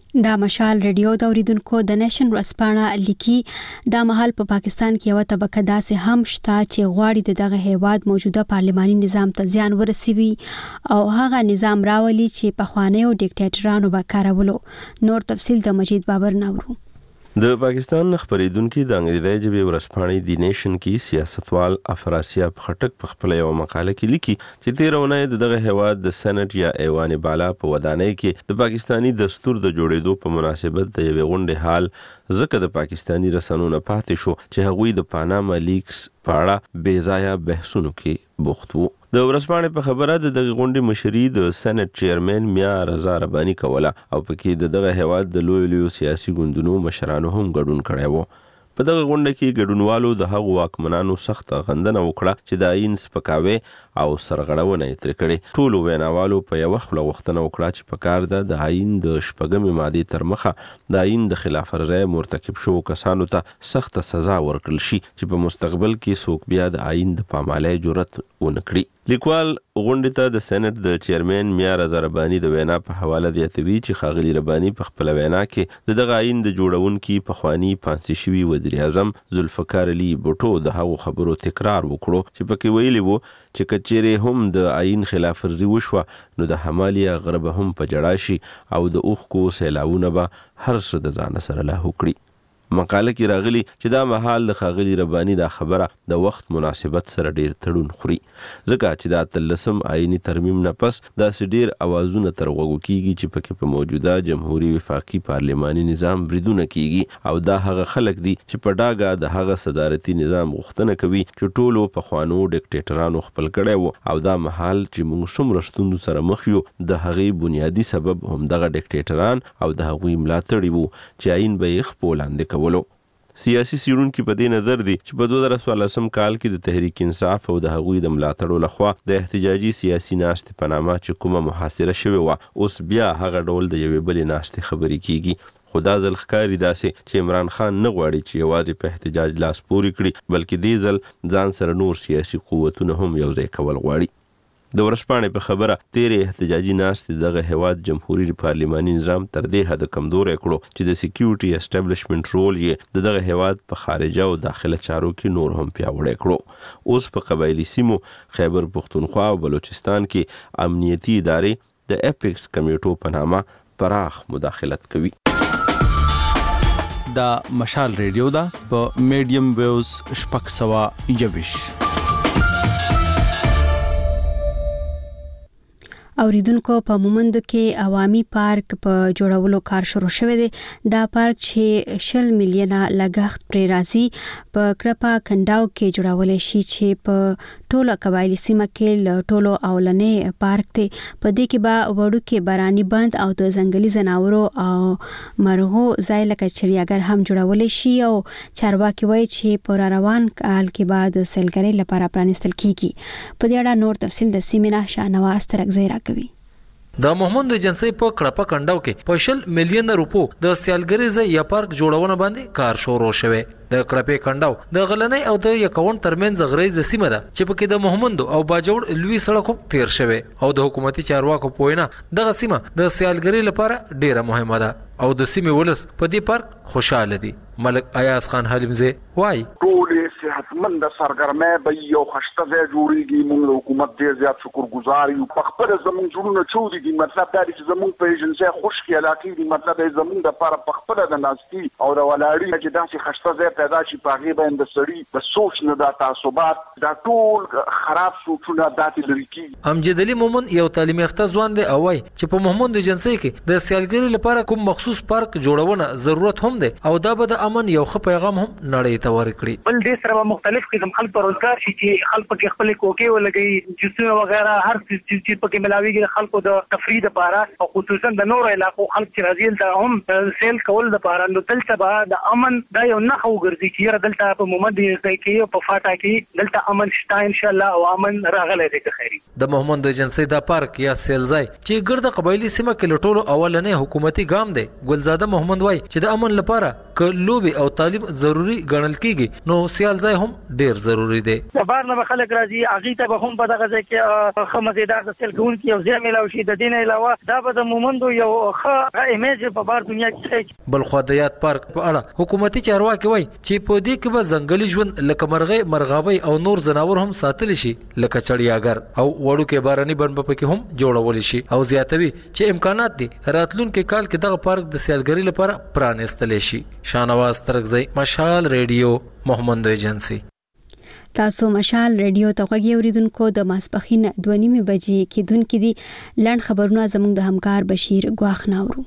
دا مشال ریډیو د اوریدونکو د نېشن ورسپانه لیکي دا مهال په پا پاکستان کې یو طبقه داسې هم شته چې غواړي د دغه هیواد موجوده پارلماني نظام ته زیان ورسوي او هغه نظام راولي چې په خوانیو ډیکټیټرانو به کارولو. نور تفصیل د مجید بابر نورو. د پاکستان خبرېدونکو د انګریزي ژبې ورسپانې دی نیشن کې سیاستوال افراسیاب خټک په خپل یو مقاله کې لیکي چې تیرونه دغه هواد د سېنات یا ایوان بالا په ودانۍ کې د پاکستانی دستور د جوړېدو په مناسبت د یو غونډې حال ځکه د پاکستانی رسنونو پاتې شو چې هغوی د پاناما لیکس په اړه بې ځایه بحثونو کې بوخت وو. د ورسپانې په خبره د دغه غونډې مشري د سېنات چیرمن میا رضا ربانی کوله او پکې د دغه هواد د لوی لوی سیاسي ګوندونو مشرانو هم ګډون کړی وو. په دغه غونډه کې ګډونوالو د هغو واکمنانو سخت غندنه وکړه چې د آئین سپکاوي او سرغړونه یې ترې کړې. ټولو ویناوالو په یو خوله غوښتنه وکړه چې په کار ده د آئین د شپږمې مادې تر مخه د آئین د خلاف ورزۍ مرتکب شوو کسانو ته سخت سزا ورکړل شي چې په مستقبل کې څوک بیا د آئین د پامالۍ جرأت ونه کړي. لیکوال غونډې ته د سېنات د چیرمن میا رضا ربانی د وینا په حواله زیاتوي چې ښاغلي ربانی په خپل وینا کې د دغه آئین د جوړونکي پخوانی پانسي شوي وزیر اعظم ذوالفقار علي بوټو د هغو خبرو تکرار وکړو چې پکې ویلي وو چې کچېرې هم د آئین خلاف ورزي وشوه نو د همالیا غرب هم په جړا شي او د اوښکو سیلاونه به هر څه د ځان سره لاهو کړي. مقاله کې راغلی چې دا مهال د ښاغلي ربانی دا خبره د وخت مناسبت سره ډیر تړون خوري ځکه چې دا اتلسم آئینی ترمیم نه پس داسې ډیر اوازونه تر غوږو کیږي چې پکې په موجوده جمهوریت وفاقي پارلماني نظام بریدونه کیږي او دا هغه خلک دي چې په ډاګه د هغه صدارتي نظام غوښتنه کوي چې ټولو په خوانو ډیکټیټرانو خپل کړي وو او دا مهال چې موږ څومره ستونزو سره مخ یو د هغې بنیادی سبب هم دغه ډیکټیټران او د هغوی ملاتړي وو چې آئین به یې خپل لاندې ولو. سیاسي څېړونکي په دې نظر دي چې په دوه زره څوارلسم کال کې د تحریک انصاف او د هغوی د ملاتړو لخوا د احتجاجي سیاسي ناستې په نامه چې کومه محاصره شوې وه اوس بیا هغه ډول د یوې بلې ناستې خبرې کیږي. خو دا ځل ښکاري داسې چې عمران خان نه غواړي چې یوازې په احتجاج لاس پورې کړي بلکې دې ځل ځان سره نور سیاسي قوتونه هم یوځای کول غواړي. د ورسپانې په خبره تیرې احتجاجي ناستې دغه هواد جمهوریت پارلماني نظام تر دې حده کمزوری کړو چې د سکیورټي اسټابلیشمنت رول یې د دغه هواد په خارجه او داخله چارو کې نور هم پیاوړی کړو. اوس په قبایلي سیمو خیبر پښتونخوا او بلوچستان کې امنیتي ادارې د اپیکس کمیټو په نامه پراخ مداخلت کوي. دا مشال ریډیو دا په میډیم ویوز شپږ سوه یویش. اوریدونکو په مومندو کې عوامي پارک په جوړولو کار شروع شوی دی. دا پارک چې شل میلیونه لګښت پرې راځي په کړپا کنډاو کې جوړول شي چې په ټوله قبایلی سیمه کې له ټولو اولنې پارک دی. په دې کې به وړوکې باراني بند او د ځنګلي ځناورو او مرغو ځای لکه چړیاګر هم جوړول شي او چارواکي وایي چې په روان کال کې به د سیلګرۍ لپاره پرانیستل کیږي. په دې اړه نور تفصیل د سیمینه شاهنواز ترکزی راکوي. د محمد ایجنسی په کړپا کنډاو کې په شل میلیون روپو د سیلګریز یا پارک جوړونه باندې کار شروع شوه. د کړپې کنډاو د غلنۍ او د یکون ترمنځ غریز سیمه ده چې پکې د محمد او باجوړ لوی سړک تیر شوه او د حکومتي چارواکو پوینه دغه سیمه د سیلګری لپاره ډیره مهمه ده او د سیمې ولس په دې پارک خوشاله دي. ملک ایاز خان حلیمزه وای ټول صحتمند سرګرمه به یو خشته ځای جوړیږي. موږ حکومت ډیر زیات شکرګزار یو. په خپل زمون جوړونه چودي دي مطلب دا چې زمون په ایجنسی خوشکی علاقې دي مطلب د زمون د لپاره په خپل د ناستي او د ولاړی چې داسې خشته ځای پیدا شي په هغه باندې سړی د سوچ نه د تعصبات دا ټول خراب سوچونه داتې لري کی. امجد علي مومن یو تعلیم یافته ځوان دی او وای چې په محمد ایجنسی کې د سیلګری لپاره کوم مخصوص پارک جوړونه ضرورت هم دی او دا به د امن یو ښه پیغام هم نړۍ ته ورکړي. بل دې سره مختلف قسم خلک پر روزګار شي چې خلک په خپل کوکې ولګي جوسونه وغیرہ هر څه چې پکې ملاويږي خلکو د تفریح لپاره او خصوصا د نور علاقو خلک چې راځي ته هم سیل کول لپاره نو دلته به د امن دا یو نه وګرځي چې دلته په محمد ایجنسی کې په فاټا کې دلته امن شته ان شاء الله او امن راغلی دی که خیری. د محمد ایجنسی دا پارک یا سیلځای چې ګرد قبایلی سیمه کې لټولو اولنې حکومتي ګام دی. ګلزاده محمد وای چې د امن لپاره ک لوبي او تعلیم ضروری ګڼل کیږي نو سیال ځای هم ډیر ضروری دی. د بار نه خلک راځي اغه ته به هم په دغه ځای کې خمزیدار د سیل کون کې او ځای ملاوي شي د دین علاوه دا به د مومندو یو ښه ایمیج په بار دنیا کې. بل خو د یاد پارک په اړه حکومتي چارواکي وایي چې په دې کې به ځنګلي ژوند لکه مرغۍ مرغابۍ او نور ځناور هم ساتل شي لکه چړیاګر او وړو کې باراني بند په کې هم جوړول شي او زیاتوي چې امکانات دي راتلونکي کال کې دغه پارک د سیلګرۍ لپاره پرانستل شي. شانواز ترکزی، مشال ریډیو، محمد ایجنسی. تاسو مشال ریډیو ته غوږی اوریدونکو د ماسپخین دوه نیمې بجې کې دن کې دي لړ خبرونه زموږ د همکار بشیر ګواخ ناورو.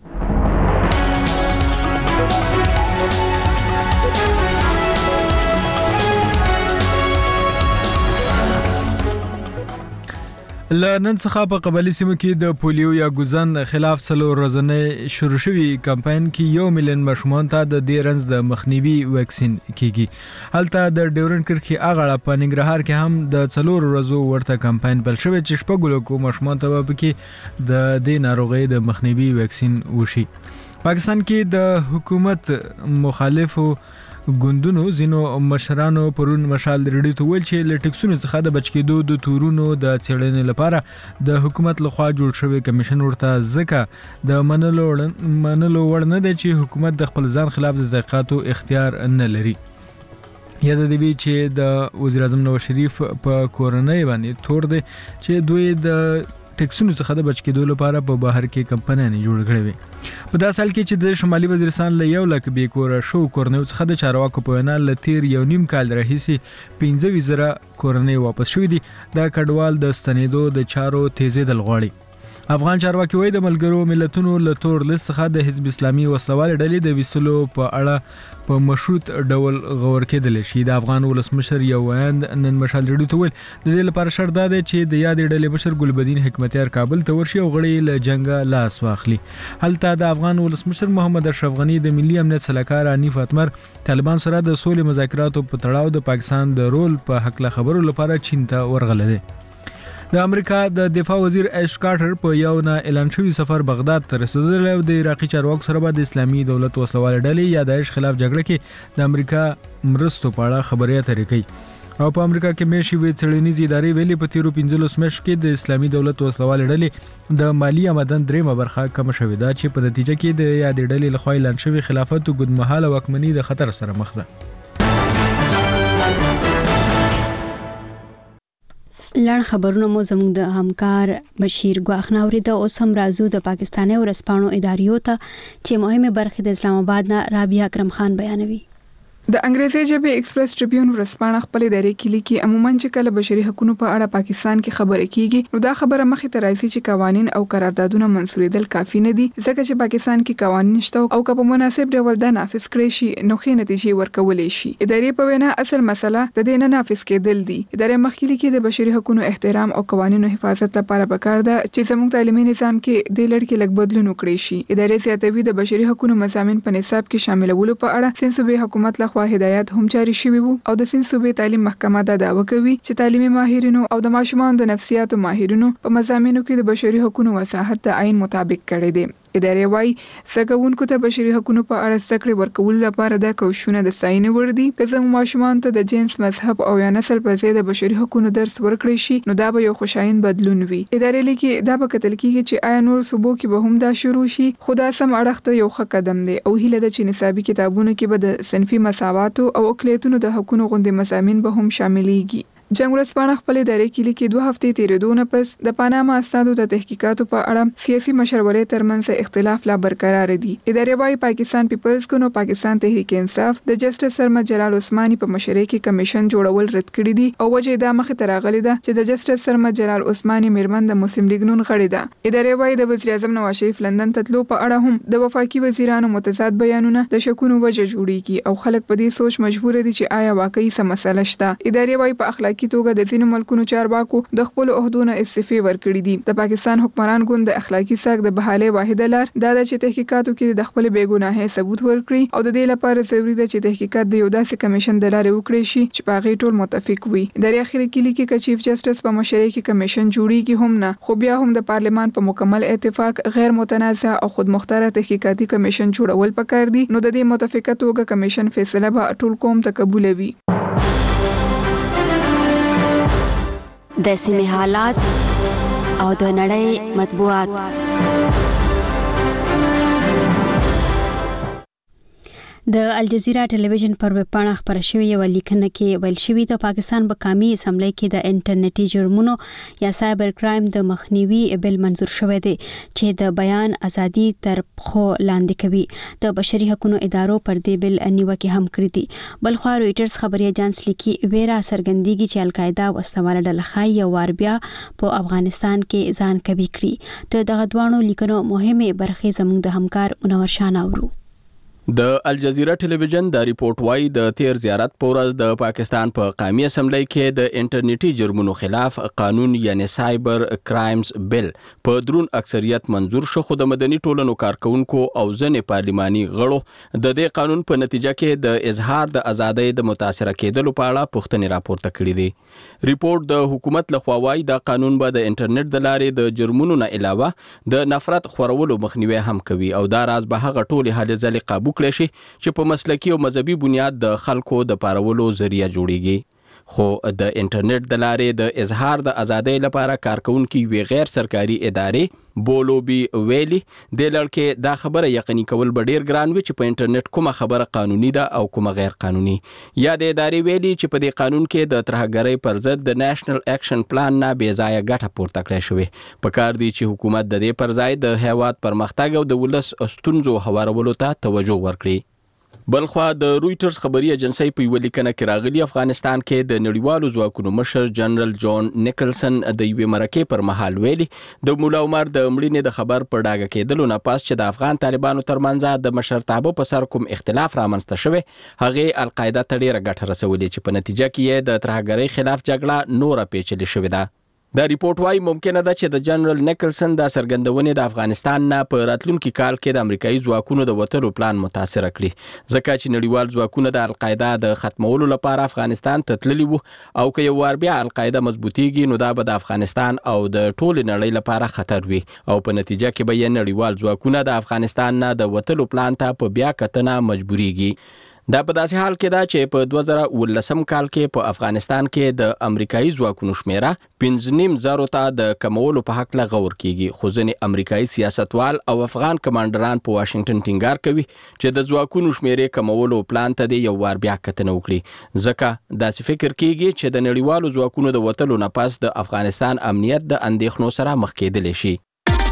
لنن څخه په قبلي سیمو کې د پولیو یا ګوزن خلاف څلور ورځې شروع شوی کمپاین کې یو میلیون ماشومان ته د دې رنځ د مخنیوي ویکسین کیږي. هلته د ډیورن کرخي اغاړه په ننګرهار کې هم د څلور ورځو ورته کمپاین بل شوی چې شپږ لکو ماشومان ته پکې د دې ناروغۍ د مخنیوي ویکسین وشي. پاکستان کې د حکومت مخالفو ګوندونو زینو مشرانو پرون مشال ریډیو ته ویل چې له ټکسونو څخه د بچ کېدو د تورونو د څېړنې لپاره د حکومت لخوا جوړ شوی کمیشن ورته ځکه د منلو منلو وړ نه دی چې حکومت د خپل ځان خلاف د تحقیقاتو اختیار نه لري. یاد دی چې د وزیر اعظم نواز شریف په کورنۍ باندې تور دی چې دوی د ټکسونو څخه د بچ کېدو لپاره په بهر کې کمپنیانې جوړ کړې وي. په داسې حال کې چې د شمالي وزیرستان له یو لک بې کوره شو کورنیو څخه د چارواکو په وینا له تیر یو نیم کال راهیسې پنځه ویشت زره کورنۍ واپس شوي دي. دا کډوال د ستنېدو د چارو تیزېدل غواړي. افغان چارواکي وایي د ملګرو ملتونو له تور لیست څخه د حزب اسلامي وسلوال ډلې د ویستلو په اړه په مشروط ډول غور کېدل شي. د افغان ولسمشر یو ویاند نن مشال ریډیو ته ویل د دې لپاره شرط دا دی چې د یادې ډلې مشر ګلبدین حکمتیار کابل ته ورشي او غړي له جنګه لاس واخلي. هلته د افغان ولسمشر محمد اشرف غنی د ملي امنیت سلاکار انیف اتمر طالبان سره د سولې مذاکراتو په تړاو د پاکستان د رول په حق له خبرو لپاره چین ته ورغله دي. د امریکا د دفاع وزیر ایش کارټر په یو نه اعلان شوی سفر بغداد ته رسیدلی او د عراقي چارواکو سره به د اسلامي دولت وسلوال ډلې یا داعش خلاف جګړه کې د امریکا مرستو په اړه خبرې اترې کوي. او په امریکا کې میشي وی څېړنیزې ادارې ویلي په تیرو پنځلس میاشتو کې د اسلامي دولت وسلوال ډلې د مالی آمدن دریمه برخه کم شوې ده چې په نتیجه کې د یادې ډلې لخوا اعلان شوی خلافت او ګډمحاله واکمني د خطر سره مخ ده. لړ خبرونه مو زموږ د همکار بشیر ګواخ ناوري د اوس هم راځو د پاکستاني ورسپانو اداریو ته چې مهمه برخه د اسلام آباد نه رابعه اکرم خان بیانوي. د انګریزي ژبې ایکسپریس ټریبیون ورسپانه خپل ادارې کې لیکي عموما چې کله بشري حقوقو په اړه پاکستان کې خبره کیږي نو دا خبره مخې ته راځي چې قوانين او قراردادونه منسوریدل کافي نه دي ځکه چې پاکستان کې قوانين شته او که په مناسب ډول د نافذ کړي شي نو ښې نتیجې ورکولې شي. ادارې په وینا اصل مسله د دې نه نافذ کېدل دي. ادارې مخکې لیکي د بشري حقوقو احترام او قوانینو حفاظت لپاره پکار ده چې زموږ تعلیمي نظام کې د لړ کې لږ بدلون وکړي شي. ادارې زیاتوي د بشري حقوقو مضامین په نصاب کې شاملولو په اړه سنسوي حکومت لخوا هدایت هم جاری شوی وو او د سند صوبې تعلیم محکمه دا دعوه کوي چې تعلیمي ماهرینو او د ماشومان د نفسیاتو ماهرینو په مضامینو کې د بشري حقوقو وضاحت د عین مطابق کړی دی. ادارې وايي څنګهونکو ته بشري حقوقو په اړه ذکر ورکول لپاره د کوښښونه د ساين ور دي که زموږ ماشومان ته د جنس مذهب او یا نسل په ځای د بشري حقوقو درس ورکړي شي نو دا به یو خوشاین بدلون وي. ادارې لیکي دا به کتل کیږي چې آیا نور صوبو کې به هم دا شروع شي. خدا سم اړخته یو ښه قدم دی او هیله ده چې نصابي کتابونو کې به د صنفي مساوات او اقلیتونو د حقوقو غونډې مضامین به هم شاملېږي. جنگ ورځپاڼه خپل ادارې کې لیکي دوه هفتې تیرېدو نه پس د پاناما استادو د تحقیقاتو په اړه سیاسي مشورې ترمنځ اختلاف لا برقرار دي. ادارې وايي پاکستان پیپلز کو نو پاکستان تحریک انصاف د جسټس سرمد جلال عثماني په مشرۍ کې کمیشن جوړول رد کړی دي او وجه دا مخه تراغلي ده چې د جسټس سرمد جلال عثماني میرمن د مسلم لیگ نون غړي ده. ادارې وايي د وزیر اعظم نواز شریف لندن ته تلو په اړه هم د وفاقي وزیرانو متضاد بیانونه د شکونو وجه جوړیږي او خلک په دې سوچ مجبور دي چې آیا واقعي څه مسله شته. ادارې وايي په اخلاقي مسلکي توګه د ځینو ملکونو چارواکو د خپل عہدونو استعفا ورکړي دي. د پاکستان حکمران ګوند د اخلاقی ساق د بحاله واحده لار دا د تحقیقاتو کې د خپل بیګناهي ثبوت ورکړي او د دې لپاره ضروري ده چې تحقیقات د یو داسې کمیشن د لارې وکړي شي چې په هغه ټول متفق وي. د اخري کې لیکي چې چیف جسټس په مشرۍ کې کمیشن جوړیږي هم نه، خو بیا هم د پارلمان په مکمل اتفاق غیر متنازع او خود مختار تحقیقاتي کمیشن جوړول پکار دي. نو د دې متفقه توګه کمیشن فیصله به ټول قوم ته قبولوي. د سیمې حالات او د نړۍ مطبوعات. د الجزیره ټلویزیون پر ویب پاڼه خبره شوې یو لیکنه کې ویل شوی د پاکستان په قومي اسمبلی کې د انټرنیټي جرمونو یا سایبر کرایم د مخنیوي بل منظور شوی دی چې د بیان ازادي تر خو لاندې کوي. د بشري حقوقو ادارو پر دې بل نیوکه هم کړې دي. بل خو رويټرز خبري اجانس لیکي ویرا سرګندګي چې القاعده وسوال ډله خای یو وار بیا په افغانستان کې ځان کوي کړی. د دغه دوانو لیکنو مهمه برخه زموږ د همکار منور شاه اورو. د الجزیره ټلویزیون د ریپورت وای د تیر زیارت پورز د پاکستان په قومي اسمبلی کې د انټرنیټي جرمونو خلاف قانون یعنی سایبر کرایمز بل په درون اکثریت منظور شو، خو د مدني ټولنو کارکونکو او ځنې پارلماني غړو د دې قانون په نتیجه کې د اظهار د ازادۍ د متاثر کېدلو په اړه پوښتنې راپورته کړې دي. ریپورت د حکومت لخوا وای د قانون به د انټرنیټ د لارې د جرمونو نه علاوه د نفرت خورولو مخنیوي هم کوي او دا راز به هغه ټولې هلې ځلې قابو کړی شي چې په مسلکي او مذهبي بنیاد د خلکو د پارولو ذریعہ جوړیږي. خو د انټرنیټ د لارې د اظهار د ازادۍ لپاره کارکونکي وی غیر سرکاري ادارې بولوبي ویلي د لړکې دا خبره یقیني کول به ډیر ګران وي چې په انټرنیټ کومه خبره قانوني ده او کومه غیر قانوني. یا د ادارې ویلي چې په دې قانون کې د ترهګرۍ پر ضد د نېشنل اکشن پلان نه بې ځایه ګټه پورته کړې شوې. په کار دی چې حکومت د دې پر ځای د هیواد پرمختګ او د ولس ستونزو هوارولو ته توجه ورکړي. بلخوا د رويټرز خبري اجنسی په یو لیکنه کې راغلي افغانستان کې د نړیوالو ځواکونو مشر جنرال جون نیکلسن د یوې مرکې پر مهال ویلي د مولا عمر د مړینې د خبر په ډاګه کېدلو نه پاس چې د افغان طالبانو ترمنځ د مشرتابه په سر کوم اختلاف رامنځته شوی، هغه القاعده ته ډیره ګټه رسولې چې په نتیجه کې د ترهګرۍ خلاف جګړه نور پیچلې شوې ده. دا ریپورت وايي ممکنه ده چې د جنرال نیکلسن د سرګندونې د افغانستان نه په راتلونکي کال کې د امریکایي ځواکونو د وټلو پلان متاثر کړي، ځکه چې نړیوال ځواکونه د القاعده د ختمولو لپاره افغانستان ته تللي وو او که یو وار بیا القاعده مضبوطیږي نو دا به د افغانستان او د ټول نړۍ لپاره خطر وي او په نتیجه کې به یې نړیوال ځواکونه د افغانستان نه د وټلو پلان ته په بیا کتنه مجبوريږي. دا په داسې حال کې ده چې په دوه زره ولسم کال کې په افغانستان کې د امریکایي ځواکونو شمیره پنځه نیم زرو ته د کمولو په حق لغور کیږي، خو ځینې امریکایي سیاستوال او افغان کمانډران په واشنگټن ټینګار کوي چې د ځواکونو شمیرې کمولو پلان ته د یو وار بیا کتنه وکړي، ځکه داسې فکر کیږي چې د نړیوالو ځواکونو د وټلو نه پس د افغانستان امنیت د اندېښنو سره مخ کېدلی شي.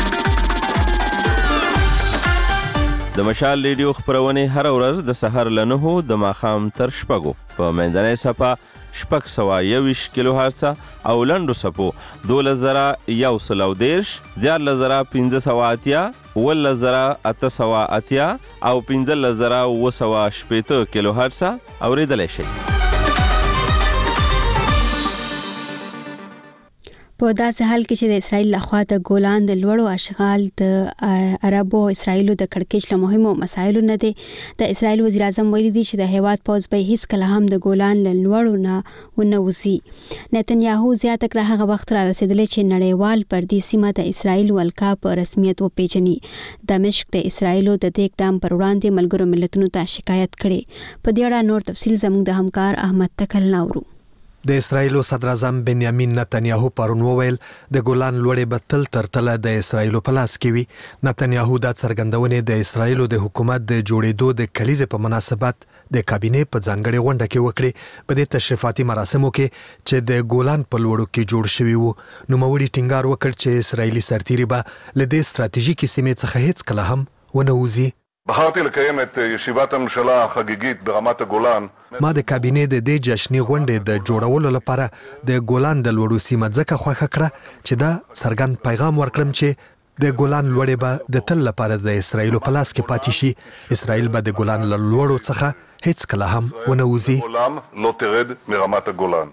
د مشال ریډیو خبرونه هر ورځ د سحر له نهو د ماښام تر شپږو په منځنۍ صفه شپږ سوه یوویشت کیلو هرڅه او لنډو څپو دولس زره یو سل او دېرش، دیارلس زره پنځه سوه اتیا، اوولس زره اته سوه اتیا او پنځلس زره اوه سوه شپېته کیلو هرڅه اورېدلی شئ. په داسې حال کې چې د اسرائیل لخوا د ګولان د لوړو اشغال د عربو او اسرائیلو د کړکېچ له مهمو مسایلو نه دی. د اسرائیل وزیر اعظم ویلي دی چې د هیواد پوځ به هیڅ کله هم د ګولان له لوړو نه ونه وځي. نتنیاهو زیاته کړه هغه وخت را رسېدلی چې نړیوال پر دې سیمه د اسرائیل ولکا په رسمیت وپیژني. دمشق د اسرائیلو د دې اقدام پر وړاندې ملګرو ملتونو ته شکایت کړي. په دې اړه نور تفصیل زموږ د همکار احمد تکل ناورو. د اسرایلو صدر اعظم بنیامین نتنیاهو پرون وویل د ګولان لوړې به تل تر تله د اسرایلو په لاس کې وي. نتنیاهو دا څرګندونې د اسرایلو د حکومت د جوړېدو د کلیزې په مناسبت د کابینې په ځانګړې غونډه کې وکړې. په دې تشریفاتي مراسمو کې چې د ګولان په لوړو کې جوړ شوي وو، نوموړي ټینګار وکړ چې اسرایلي سرتیري به له دې ستراتیژیکې سیمې څخه هیڅ کله هم ونه وځي. בחרתי לקיים את ישיבת הממשלה החגיגית ברמת הגולן. ما د کابینې د دې جشني غونډې د جوړولو لپاره د ګولان د لوړو سیمه ځکه خوښه کړه چې دا څرګند پیغام ورکړم چې د ګولان لوړې به د تل لپاره د اسرایلو په لاس کې پاتې شي. اسرایل به د ګولان له لوړو څخه هیڅ کله هم ونه وځي. לעולם לא תרד מרמת הגולן.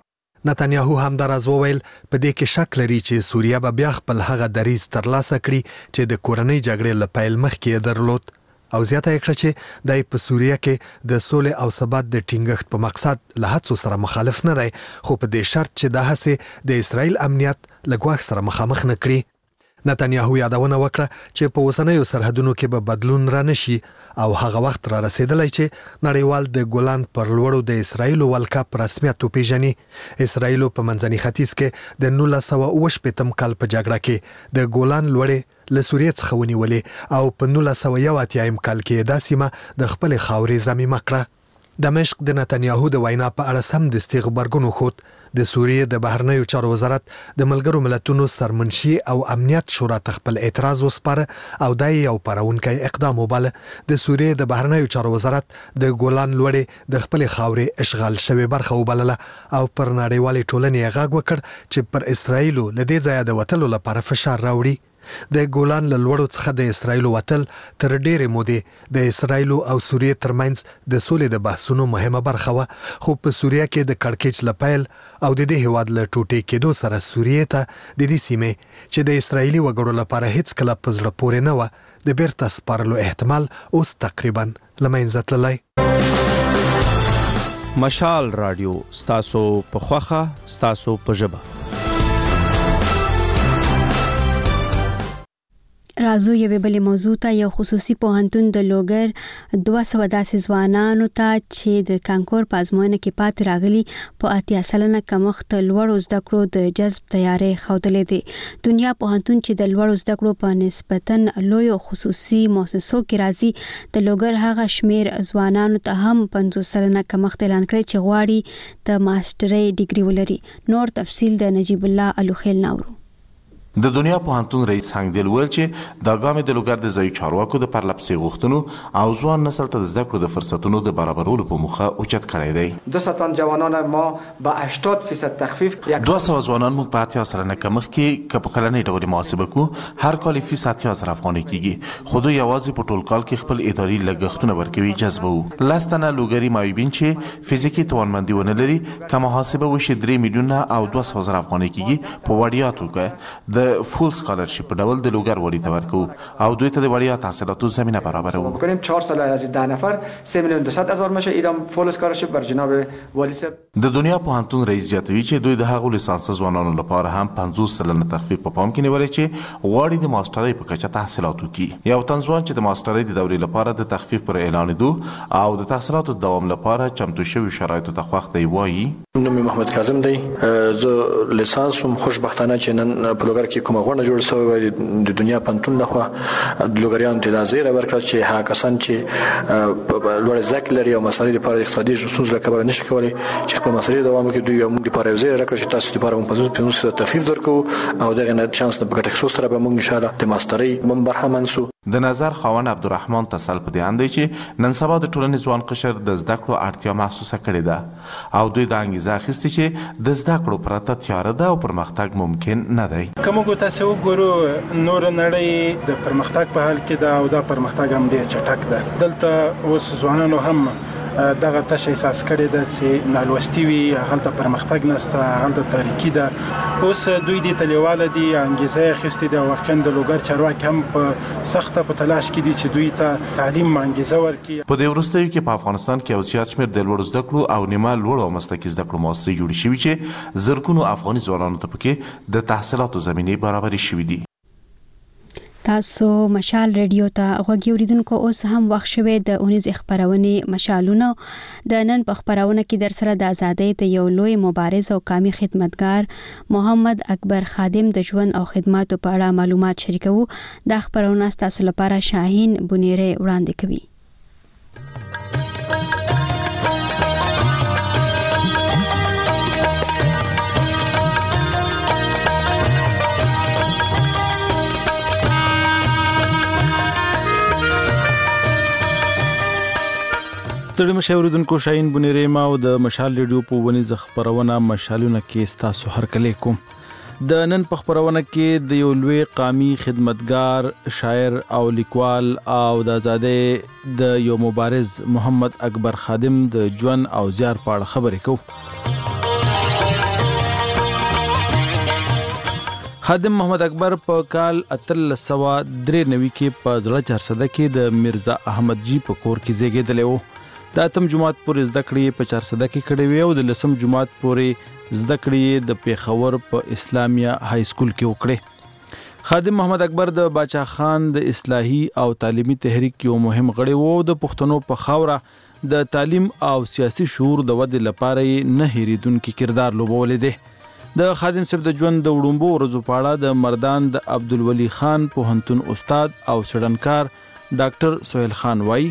نتنیاهو هم در از وویل په دې کې شک لري چې سوریه به بیا خپل هغه دریځ ترلاسه کړي چې د کورنۍ جګړې له پیل مخکې درلود او زیاته کړه چې د په سوریه کې د سولې او ثبات د ټینګښت په مقصد له هڅو سره مخالف نه دی خو په دې شرط چې د هڅې د اسرائیل امنیت له ګواښ سره مخامخ نه کړي نتنیاهو یادونه وکړه چې په اوسنیو سرحدونو کې به بدلون را نشي او هغه وخت را رسیدلی چې نړیوال د ګولان پر لوړو د اسرائیل ولکه په رسمیت وپیژني اسرائیل په منځني ختیځ کې د نولس سوه اوه شپېتم کال په جګړه کې د ګولان لوړې له سوریې څخه ونیولې او په نولس سوه یو اتیایم کال کې دا سیمه د خپلې خاورې ضمیمه کړه دمشق د نتنیاهو د وینا په اړه سم دستي غبرګون وښود د سوریې د بهرنیو چارو وزارت د ملګرو ملتونو سرمنشي او امنیت شورا ته خپل اعتراض وسپاره او دای یو پرونکي اقدام وباله د سوریې د بهرنیو چارو وزارت د ګولان لوړې د خپل خاورې اشغال شوی برخه وبلله او پر نړیوالې ټولنې غږ وکړ چې پر اسرائیل له دې ځایه د وټلو لپاره فشار راوړي د ګولان له لوړو څخه د اسرائیل وتل تر ډېرې مودې د اسرائیل او سوریې ترمنځ د سولې د بحثونو مهمه برخه وه خو په سوریه کې د کړکېچ لپیل او د دې هیواد له ټوټې کېدو سره سوریې ته د دې سیمې چې د اسرائیلي وګړو لپاره هیڅ کله په زړه پورې نه وه د بیرته سپارلو احتمال اوس تقریبا له منځه تللی مشال رادیو ستاسو په خوښه ستاسو په ژبه رازو یوې بلې موضوع ته یو خصوصي پوهنتون د لوګر دوه سوه داسې ځوانانو ته چې د کانکور په ازموینه کې پاتې راغلي په اتیا سلنه کمښت لوړو زده کړو د جذب تیاری ښودلې دي دنیا پوهنتون چې د لوړو زده کړو په نسبتاً لویو خصوصي مؤسسو کې راځي د لوګر هغه شمیر ځوانانو ته هم پنځوس سلنه کمښت اعلان کړی چې غواړي د ماسترۍ ډیګري ولري نور تفصیل د نجیب الله الوخیل ناورو د دنیا پوهنتون رئیس څنګهدل ویل چې دا ګام د لوګر د ځای چارواکو د پرلپسې غوښتنو او ځوان نسل ته د زده کړو د فرصتونو د برابرولو په موخه اوچت کړی دی دویست تن جوانان ما با هشتاد درصد تخفیف دوه سوه ځوانان موږ په اتیا سلنه کمښت کې که په کلنۍ ډول محاسبه کړو هر کال فیس اتیا زره افغانۍ کیږي خو دوی یوازې په ټول کال کې خپل اداري لګښتونه ورکوي جذبوو لس تنه لوګري معیوبین چې فزیکي توانمندي ونه لري که محاسبه وشي درې میلیونه او دوه سوه زره افغانۍ کیږي په وړیا توګه د فول سکالرشپ په ډول د لوګر وړي ته ورکو او دوی ته د وړیا تحصیلاتو زمینه برابروي می‌کنیم چهار سال از ده نفر سه میلیون دویست هزار میشه ایران فول سکالرشپ بر جناب والی صاحب د دنیا پوهنتون رئیس جاتوی چې دوی د هغو لیسانس ځوانانو لپاره هم پنځوس سلنه تخفیف په پام کې نیولې چې غواړي د ماسترۍ په کچه تحصیلات وکړي یو تن ځوان چې د ماسترۍ د دورې لپاره د تخفیف پر اعلانېدو او د تحصیلاتو دوام لپاره چمتو شوي شرایطو ته خوښ دی وایي نوم محمد کاظم دی زه لیسانس هم خوشبختانه چې نن په لوګر کې کومه غونډه جوړ شوې د دنیا پوهنتون لخوا د لوګریانو ته اجازه ورکړه چې هغه کسان چې په لوړ زده کړې لري او مسایل لپاره اقتصادي ستونزې لکه نشي کولی چې خپل مسایل دوام وکړي دوی موږ لپاره یو ځای راکړي چې تاسو لپاره موږ پنځوس فیصد تخفیف درکو او دغه نه چانس نه بګټ خصوص سره به موږ ان شاء الله د ماسترۍ من برخمن سو د نظر خاوند عبدالرحمن تسل په دې اندي چې نن سبا د ټولنې ځوان قشر د زده کړو اړتیا محسوسه کړې ده او دوی د انګیزه اخیستي چې د زده کړو پرته تیاره ده او پرمختګ ممکن نه دی کوم کو تاسو وګورو نور نړۍ د پرمختګ په حال کې ده او دا پرمختګ هم ډیر چټک ده دلته اوس ځوانانو هم دغه تشه احساس کړی ده چې نالوستي وي هغلته پرمختګ نشته هغلته تاریکي ده اوس دوی دې تلیواله دي انګیزه اخیستې ده واقعا د لوګر چارواکي هم په سخته په تلاش کې دي چې دوی ته تعلیم انګیزه ورکړي په دې وروستیو کې په افغانستان کې یو زیات شمېر د لوړو زده کړو او نیمه لوړو او مسلکي زده کړو مؤسسې جوړې شوي چې زرګونو افغاني ځوانانو ته پکې د تحصیلاتو زمینې برابرې شوي دي تاسو مشال رادیو ته غوږی اوریدونکو اوس هم وخت شوه د اونیز خبرونه مشالونه د نن په خبرونه کې در سره د ازادۍ ته یو لوی مبارز او قامي خدمتګار محمد اکبر خادم د ژوند او خدماتو په اړه معلومات شریکو د خبرونه تاسو لپاره شاهین بنيره وړاندې کوي ستړي مشاوردونکو شاهین بنيره ما او د مشال ریډیو په ونیز خبرونه مشالونه کې تاسو هر کله کوم د نن په خبرونه کې د یو لوی قامي خدمتګار شاعر او لیکوال او د آزادۍ د یو مبارز محمد اکبر خادم د ژوند او زیار په اړه خبرې کوو خادم محمد اکبر په کال اتلس سوه درې نوي کې په زړه چارسده کې د میرزا احمد جی په کور کې زیږېدلی و. د اتم جماعت پورې زده کړې په چارسده کې کړې وې او د لسم جماعت پورې زده کړې د پیښور په اسلامیه های سکول کې وکړې. خادم محمد اکبر د باچا خان د اصلاحي او تعلیمي تحریک یو مهم غړی و. د پښتنو په خاوره د تعلیم او سیاسي شعور د ودې لپاره یې نه هېرېدونکي کردار لوبولی دی. د خادم صاحب د ژوند د وړومبو ورځو په اړه د مردان د عبدالولي خان پوهنتون استاد او څېړنکار ډاکټر سهیل خان وایي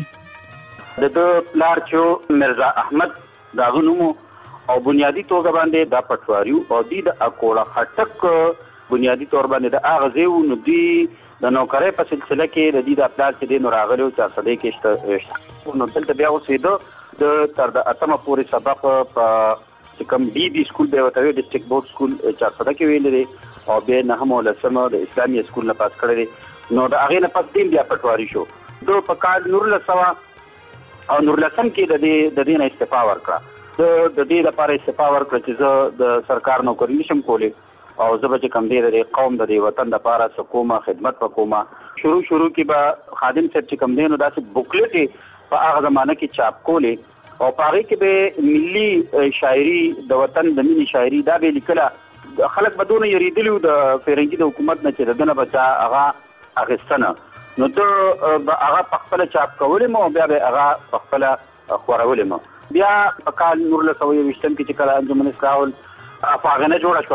د د پلار چې مرزا احمد داغه نوم او بنیادی توګه باندې د پټواریو او د اکوړه خټک بنیادی تور باندې د اغزیو نو دی د نوکرۍ په سلسله کې د دې د پلار چې د نوراغلو چارسده کې شته نو دلته بیا اوسېده د تر د اتمه پورې سبق په چې کوم بي بي سکول به وته ډیسټریکټ بورډ سکول چارسده کې ویل دي او به نه هم لسمه د اسلامي سکول نه پاس کړی نو د هغه نه پاس دیم بیا پټواری شو. دو په کال نور لسوا او نور لسم کې د دې د دې نه استعفا ورکړه. د د دې لپاره استعفا ورکړه چې زه د سرکار نوکری نشم کولی او زه به چې کوم دی د قوم د وطن لپاره حکومت خدمت وکوم. شروع شروع کې به خادم صاحب چې کوم دی نو داسې بوکلټ په هغه زمانه کې چاپ کولی او پاره کې به ملي شاعري د وطن د ملي شاعري دا به لیکله خلک بدون یریدلو د فرنګي د حکومت نه چې دنه بچا هغه اغستنه نو ته هغه په خپل چاپ کولې مو بیا به هغه په خپل خورولې مو بیا په کال نور له سوي وشتم کې چې کله انجمن اسلام افغانه جوړه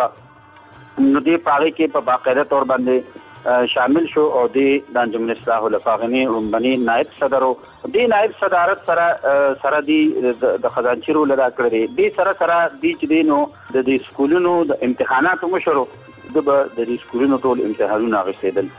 شو نو دې پاره کې په باقاعده تور باندې شامل شو او د انجمن اسلام الافغاني رومبني نائب صدر او د نائب صدارت سره سره دی د خزانچیرو لدا کړی دی سره سره دی چې دینو د دې سکولونو د امتحاناتو مشرو د د دې سکولونو ټول امتحانونه غوښتل.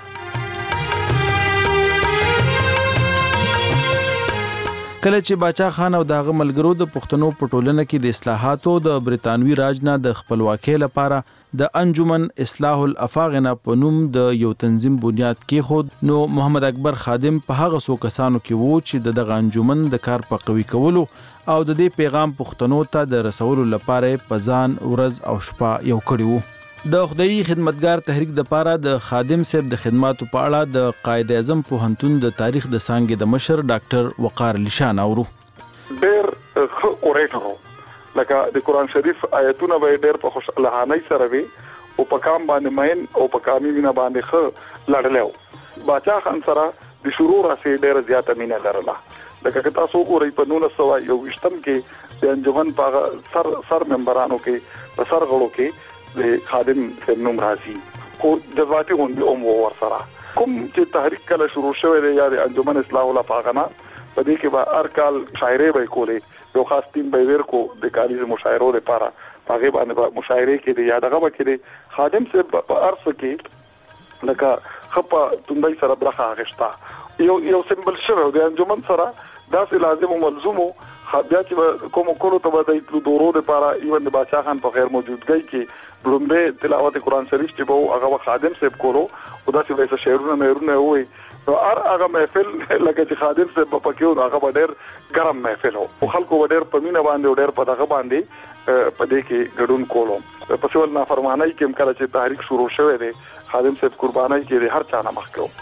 کله چې باچا خان او داغه ملګرو د پښتنو په ټولنه کې د اصلاحاتو د برتانوي راج نه د خپلواکۍ لپاره د انجمن اصلاح الافاغنه په نوم د یو تنظیم بنیاد کېښود نو محمد اکبر خادم په هغه څو کسانو کې وو چې دغه انجمن د کار په قوي کولو او د دې پیغام پښتنو ته د رسولو لپاره په ځان ورځ او شپه یو کړی وو. د خدای خدمتګار تحریک د پاره د خادم صاحب د خدماتو په اړه د قائد اعظم پوهنتون د تاریخ د څانګې د مشر ډاکټر وقار علي شاه اورو. ډېر اورېټرو لکه د قران شریف آیتونه به ډېر په خوشالهانه سره وي او په کام باندې مین او په کامي وینا باندې خ لړلو. باچا خان سره د شروع راسي ډېر زیاته مینه لرله. لکه تاسو ګورئ په نولس سوه یو ویشتم کې د انجمن په سر سر ممبرانو کې په سر غړو کې د خادم صاحب نوم راځي کو جذباتي غونډې هم ور سره کوم چې تحریک کله شروع شوه دی یا د انجمن اصلاح الافاغنه په دې کې به هر کال شاعري به کولې یو خاص ټیم به ورکو د کالیز مشاعرو لپاره هغه باندې مشاعره کې دی یا دغه به کې خادم صاحب په ارث کې لکه خپه توندای سره برخه غشتا یو یو سمبل شوه د انجمن سره داسې لازم او ملزوم بیا چې کوم کولو ته به د دورو لپاره ایون د باچا خان په غیر موجودګۍ کې بلومبه تلاوت قرآن شریف چې به هغه خادم صاحب کولو او داسې وایي شعرونه مېرونه وي نو هر هغه محفل لکه چې خادم صاحب په کې هغه به ډېر ګرم محفل او خلکو به ډېر په مینه باندې ډېر په دغه باندې په دې کې ګډون کولو په څول نافرمانی کې کله چې تحریک شروع شوه دی خادم صاحب قربانای کې هر چا نه مخکو.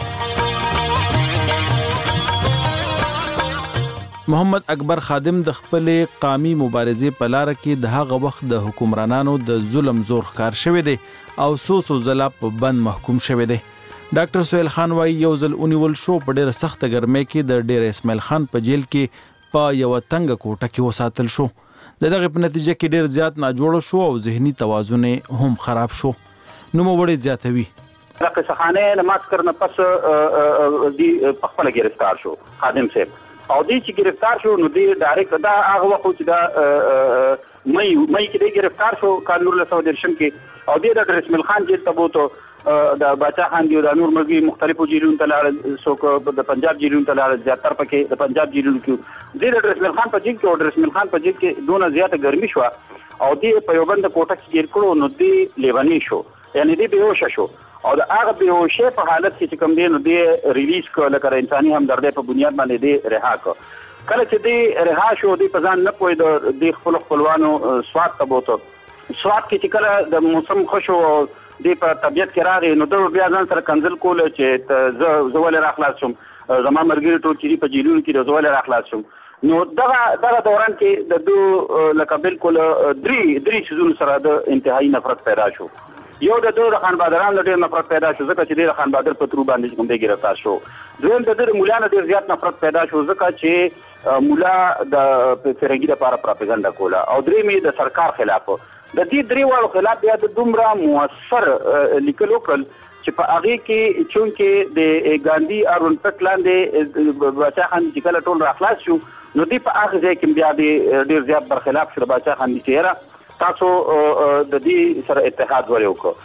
محمد اکبر خادم د خپل قومي مبارزې په لار کې د هغه وخت د حکمرانانو د ظلم زور ښکار شوی دی او سو سو ځله په بند محکوم شوی دی. ډاکټر سهیل خان وايي یو ځل اونیول شو په ډېره سخته ګرمۍ کې د ډېر اسماعیل خان په جیل کې په یو تنګ کوټه کې وساتل شو. د دغه په نتیجه کې ډېر زیات ناجوړ شو او ذهني توازن هم خراب شو. نو وړي زیاتوي دغه څخه نه ماسکر نه پس دی په خپل گرفتار شو خادم صاحب او دې چې گرفتار شو نو دې ډایرکټ دا هغه وخت چې دا مې مې کې دې گرفتار شو قانون له سودرشن کې او دې د اسماعیل خان جیل ته بوته د باچا خان دی د نور مرګي مختلفو جیلونو ته لاړ څوک د پنجاب جیلونو ته لاړ زیاتره پکې د پنجاب جیلونو کې دې د اسماعیل خان په جیل کې او د اسماعیل خان په جیل کې دونه زیاته ګرمي شو او دې په یو بند کوټه کې ګیر کړو نو دې لیونی شو یعنی دې بهوش شو او د هغه بهوشه په حالت کې چې کوم دی نو دی ریلیز کړ لکه انساني همدردۍ په بنیاد باندې دی رها کړ. کله چې دی رها شو دی په ځان نه پوي د خپل خپلوانو سواد ته بوته سواد کې چې کله د موسم خوشو د په طبيعت کې راغی نو د بیا ځان سره کنزل کول چې زه زول را خلاص شم زما مرګري ټول چې په جیلونو کې د زول را خلاص شم نو دغه دغه دوران کې د دو لکه بالکل درې درې شزونو سره د انتهایی نفرت پیدا شو یو د دوه خان بادران له ډېر نفرت پیدا شو ځکه چې د خان بادر په ترو باندې کوم دی ګرفتار شو دویم د د مولانا ډېر زیات نفرت پیدا شو ځکه چې مولا د فرنګي لپاره پروپاګاندا کوله او درې می د سرکار خلاف د دې درې واړو خلاف بیا د دومره موثر لیکلو کړل چې په هغه کې چونکې د ګاندھی ارون پټ لاندې بچا خان چې کله ټول راخلاص شو نو دی په هغه ځای کې بیا د ډېر زیات برخلاف شو بچا خان چې تاسو د دې سره اتحاد وکړو.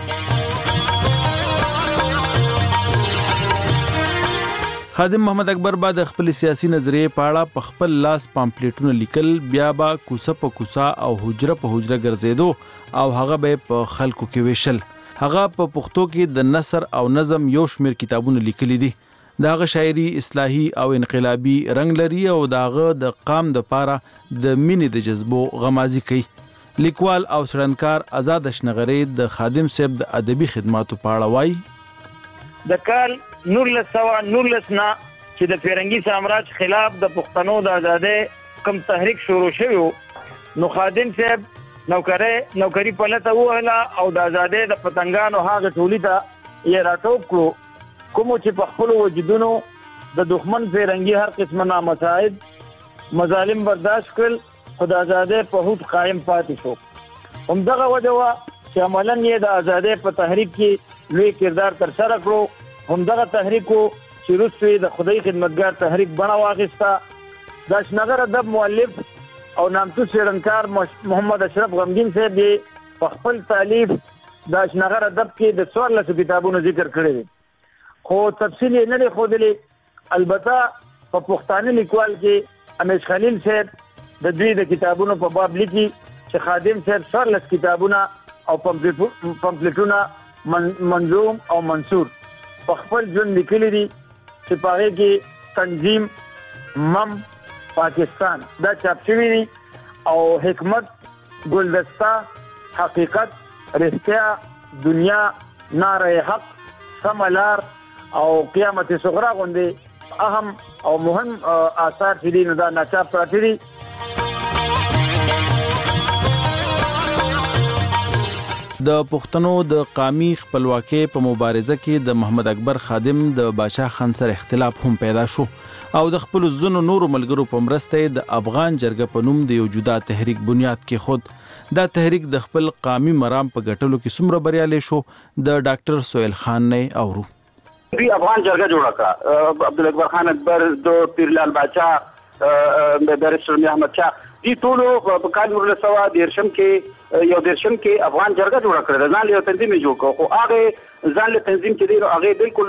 خادم محمد اکبر بعد خپل سیاسي نظریه پاړه په خپل لاس پامپلیټونه لیکل بیا با کوسه په کوسه او حجره په حجره ګرځیدو او هغه به په خلکو کې ویشل. هغه په پښتو کې د نثر او نظم یو شمېر کتابونه لیکلي دي. داغه شاعري اصلاحي او انقلابي رنگ لري او داغه د قام د پاره د مینې د جذبو غمازي کوي. لیکوال او څړنکار آزاد شنغری د خادم صاحب د ادبي خدماتو پاړه وای د کال نورلس سوا نورلس نه چې د فرنګي سامراج خلاف د پښتنو د ازادۍ کم تحریک شروع شوی نو خادم صاحب نوکری نوکری پلته وهله او د ازادۍ د پتنګانو هغه ټولي ته یې راټوپ کړو کوم چې په خپل وجودونو د دښمن فرنګي هر قسمه نامساعد مظالم برداشت کړل خو د ازادۍ په هوت قائم پاتې شو همدغه وجه وا چې عملاً یې د ازادۍ په تحریک کې لوی کردار تر سره کړو همدغه تحریکو چې وروسته د خدای خدمتګار تحریک بڼه واخیسته د شنغر ادب مؤلف او نامتو څېړنکار محمد اشرف غمګین صاحب یې په خپل تالیف د شنغر ادب کې د څوارلسو کتابونو ذکر کړی دی خو تفصیل یې نه دی ښودلی البته په پښتانه لیکوال کې امیش خلیل صاحب د دوی د کتابونو په باب لیکي چې خادم صاحب څوارلس کتابونه او پمفلیټونه منظوم او منصور په خپل ژوند لیکلي دي چې په هغې کې تنظیم مم پاکستان دا چاپ شوي دي او حکمت ګلدسته حقیقت رښتیا دنیا ناره حق سمه لار او قیامت صغرا غوندې اهم او مهم آثار چې دي نو دا ناچاپ پراته دي. د پښتنو د قامي خپلواکۍ په مبارزه کې د محمد اکبر خادم د بادشاه خان سره اختلاف هم پیدا شو او د خپل زونو نورو ملګرو په مرسته د افغان جرګه په نوم د یو جدا تحریک بنیاد کې خود دا تحریک د خپل قامي مرام په ګټلو کې څومره بریالي شو د ډاکټر سهیل خان نه اورو. دوی افغان جرګه جوړه کړه عبدالاکبر خان اکبر د پیرلال بادشاه بیرسټر میر احمد شاه دې ټولو په کال نورلس سوه دېرشم کې یو دېرشم کې افغان جرګه جوړه کړه ځان له تنظیم جوړ کړ خو هغه ځان له تنظیم چې دی هغه بالکل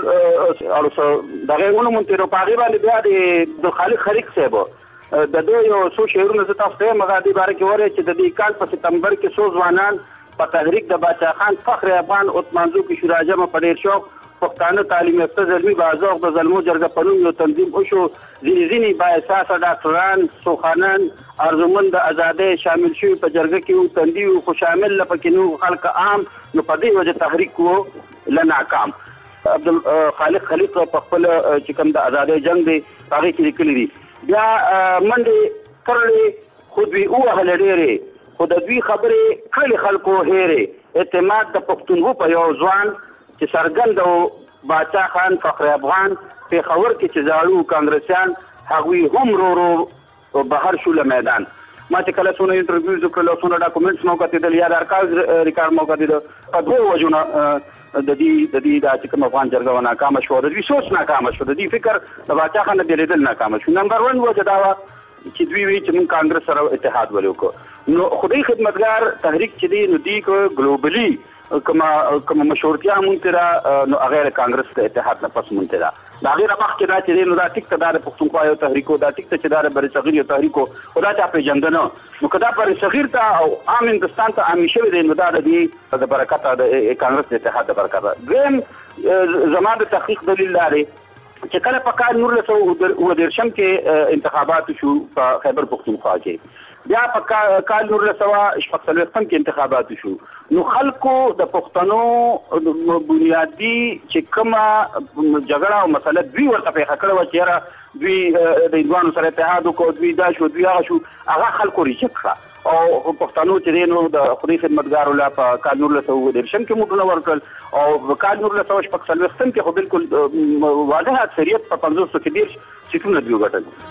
اړو دغه ونه مونږ ته په هغه باندې بیا د خالق خریق صاحب د دوی یو څو شعرونه زه تاسو ته مغادي باره کې وره چې د دې کال په سپتمبر کې څو ځوانان په تحریک د بادشاه خان فخر افغان عثمانزو کې شوراجمه په ډیر شوق پښتانه تعلیم یافته زلمی بازوق د زلمو جرګه په نوم یو تنظیم وشو ځینې ځینې با اساسه ډاکټران سوخانان ارزومند د ازادۍ شامل شوي په جرګه کې تندي خو شامل لپاره نو خلک عام نو په دې وجه تحریک وو لناکام. عبدالخالق خلیق په خپل چې کوم د ازادۍ جنگ دی هغه کې لیکلي دي بیا منډې کړلې خو دوی ووهلې ډېرې خو د دوی خبرې کړلې خلکو هېرې اعتماد د پښتونخوا په یو ځوان چې سرګند او بادشاه خان فخر افغان پېښور کې چې زاړو کانګرسیان هغوی هم رو رو بهر شو له میدان ما چې کله څونه انټرویوز وکړل څونه ډاکومنټس مو کتل یا د ارکاوز ریکارډ مو کتل په دوه وجونه د دې د دې د چې کوم افغان جرګه ناکامه شو د دې سوچ ناکامه شو د دې فکر د بادشاه خان د لیدل ناکامه شو. نمبر ون وجه دا چې دوی وی چې موږ کانګرس سره اتحاد وکړو نو خدای خدمتګار تحریک چې دی نو دی کو ګلوبلی کما کما مشورتیا مونږ را نو غیر کانګرس ته اتحاد نه پس مونږ را دا غیر مخکې دا چې نو دا ټیک ته د پښتونخوا یو تحریکو دا ټیک ته چې دا بر صغیر یو تحریکو خدا ته په جندنه نو کدا پر صغیر ته او عام هندستان ته عامي شوی دی نو دا د دې د برکت د کانګرس اتحاد د برکت دیم زماده تحقیق دلیل لري چې کله په کال نورلس و دېرشم کې انتخابات شو په خیبر پښتونخوا کې بیا په کال نور سوا شپږ څلوېښتم کې انتخابات شو نو خلکو د پښتنو بنیادی چې کومه جګړه او مسله دوی ورته پیښه کړې وه چې یاره دوی د هندوانو سره اتحاد وکړو دوی دا شو دوی هغه شو هغه خلکو ریجکټ کړه او پښتنو چې دی نو د خدای خدمتګارو لا په کال نولس سوه اووه دېرشم کې موټونه ورکړل او په کال نولس سوه شپږ څلوېښتم کې خو بالکل واضح اکثریت په پنځوسو کې دېرش سیټونه دوی وګټل.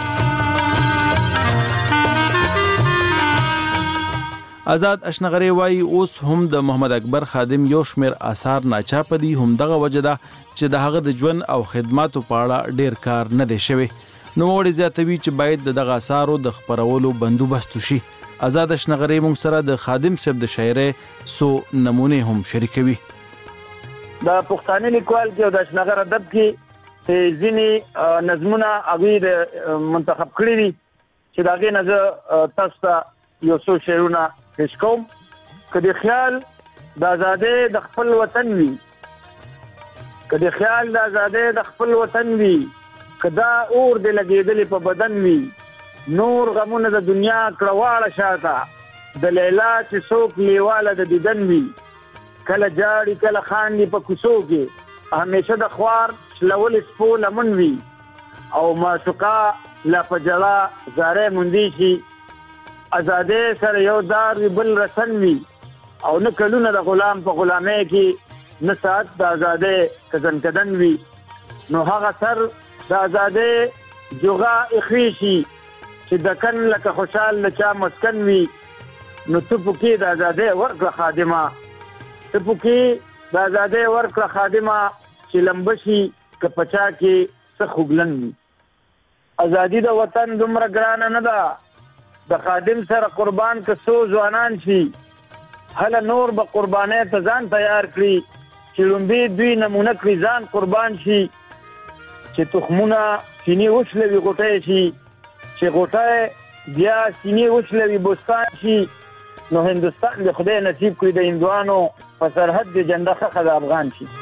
آزاد اشنغری وای اوس هم د محمد اکبر خادم یو شمیر آثار ناچاپ دي هم دغه وجه ده چې د هغه د ژوند او خدماتو په اړه ډیر کار نه دی شوی نو وړي زیاتوي چې باید دغه آثارو د خبرولو بندوبست شي. آزاد اشنغری موږ سره د خادم صاحب د شاعرۍ سو نمونه هم شریکوي. د پښتانه لیکوال کې د اشنغر ادب کې ځینې نظمونه هغه منتخب کړی دي چې داغه نظر تاسو ته یو څو شعرونه پیش کوم. کدی خیال د آزادۍ د خپل وطن وی کدی خیال د آزادۍ د خپل وطن وی کدا اور د لګیدلې په بدن وی نور غمونه د دنیا کړواړه شاته د لیلا چې څوک لیواله د دیدن وی کله جاړي کله خاندي په کوڅو کې همیشه د خوار شلول سپو لمن وی او معشوقه لا پجلا زاره مندي شي آزادۍ سره یو دار وی بل رسن وی او نه کلونه د غلام په غلامۍ کې نه ساعت د آزادۍ کزن کدن وی نو هغه سر د آزادۍ جوغا اخوي شي چې د کن لکه خوشحال لچا مسکن وی نو ته پکې د آزادۍ ورکړه خادمه ته پکې د آزادۍ ورکړه خادمه چې لمبشي که پچا کې څه خوګلن وي. ازادي د وطن دومره ګرانه نه ده د خادم سره قربان که څو ځوانان شي هله نور به قربانۍ ته ځان تیار کړي چې لومبې دوی نمونه کړي ځان قربان شي چې تخمونه سینې وشلوي غوټۍ شي چې غوټۍ بیا سینې وشلوي بوستان شي نو هندوستان د خدای نصیب کړي د هندوانو په سرحد د جنډه خښه د افغان شي.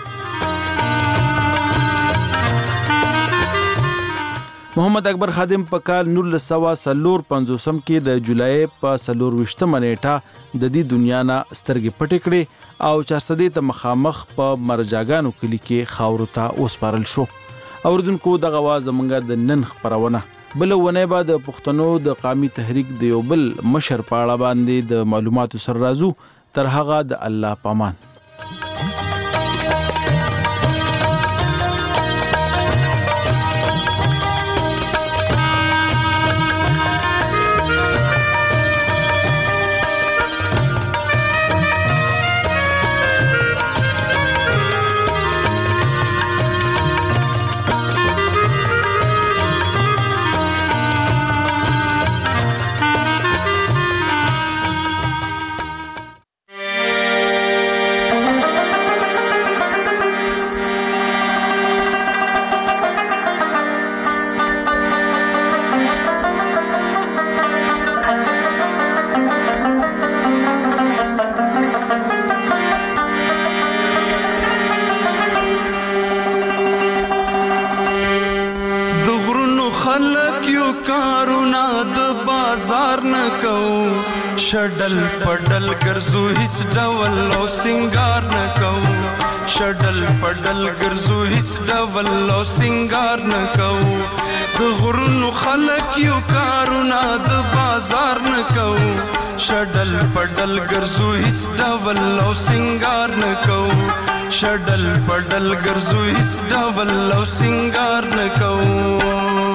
محمد اکبر خادم په کال نولس سوه څلور پنځوسم کې د جولای په څلور ویشتمه نیټه د دې دنیا نه سترګې پټې کړې او چارسدې ته مخامخ په مرجاګانو کلي کې خاورو ته وسپارل شو. اوردونکو دغه واز زمونږ د نن خبرونه بل ونه بعد د پښتنو د قومي تحریک د یو بل مشر پاړه باندې د معلوماتو سر رازو تر هغه د الله پامان. شډل پډل ګرځو هیڅ ډول او سنگار نه کوو شډل پډل ګرځو هیڅ ډول او سنگار نه کوو د غرونو خلک یو کارونه د بازار نه کوو شډل پډل ګرځو هیڅ ډول او سنگار نه کوو شډل پډل ګرځو هیڅ ډول او سنگار نه کوو.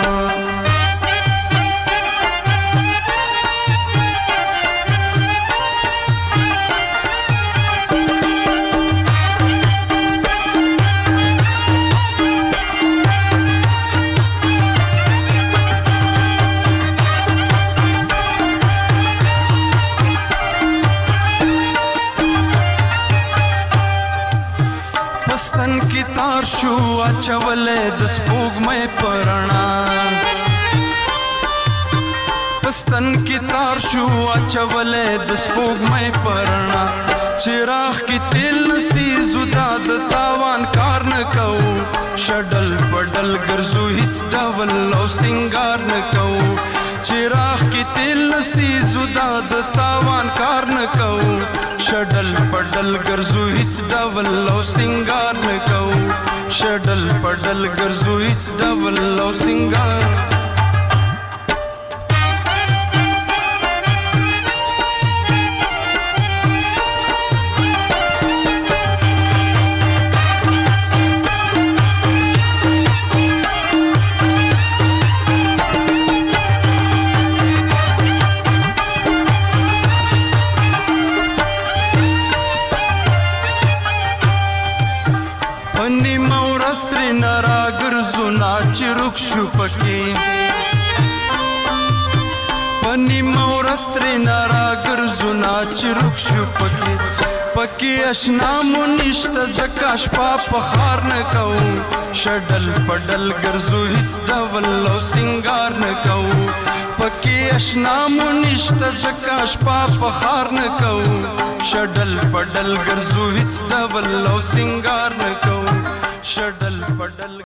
شو اچولې د سپوږمۍ پرانا پستن کی تار شو اچولې د سپوږمۍ پرانا چراغ کی تیل نسی زدا د تاوان کار نه کوو شډل پډل ګرځو هیڅ ډول او سنگار نه کوو چراغ کې تیل نسی زدا د تاوان کار نه کوو شډل پډل ګرځو هیڅ ډول او سنگار نه کوو شډل پډل ګرځو هیڅ ډول او سنگار چروک شو پکی پنی مورستری نارا گرزونا چروک شو پکی پکی اشنا مونشت زکاش پا پخار نکو شڈل پڈل گرزو هیڅ ډول او سنگار نکو پکی اشنا مونشت زکاش پا پخار نکو شڈل پڈل گرزو هیڅ ډول او سنگار نکو شڈل پڈل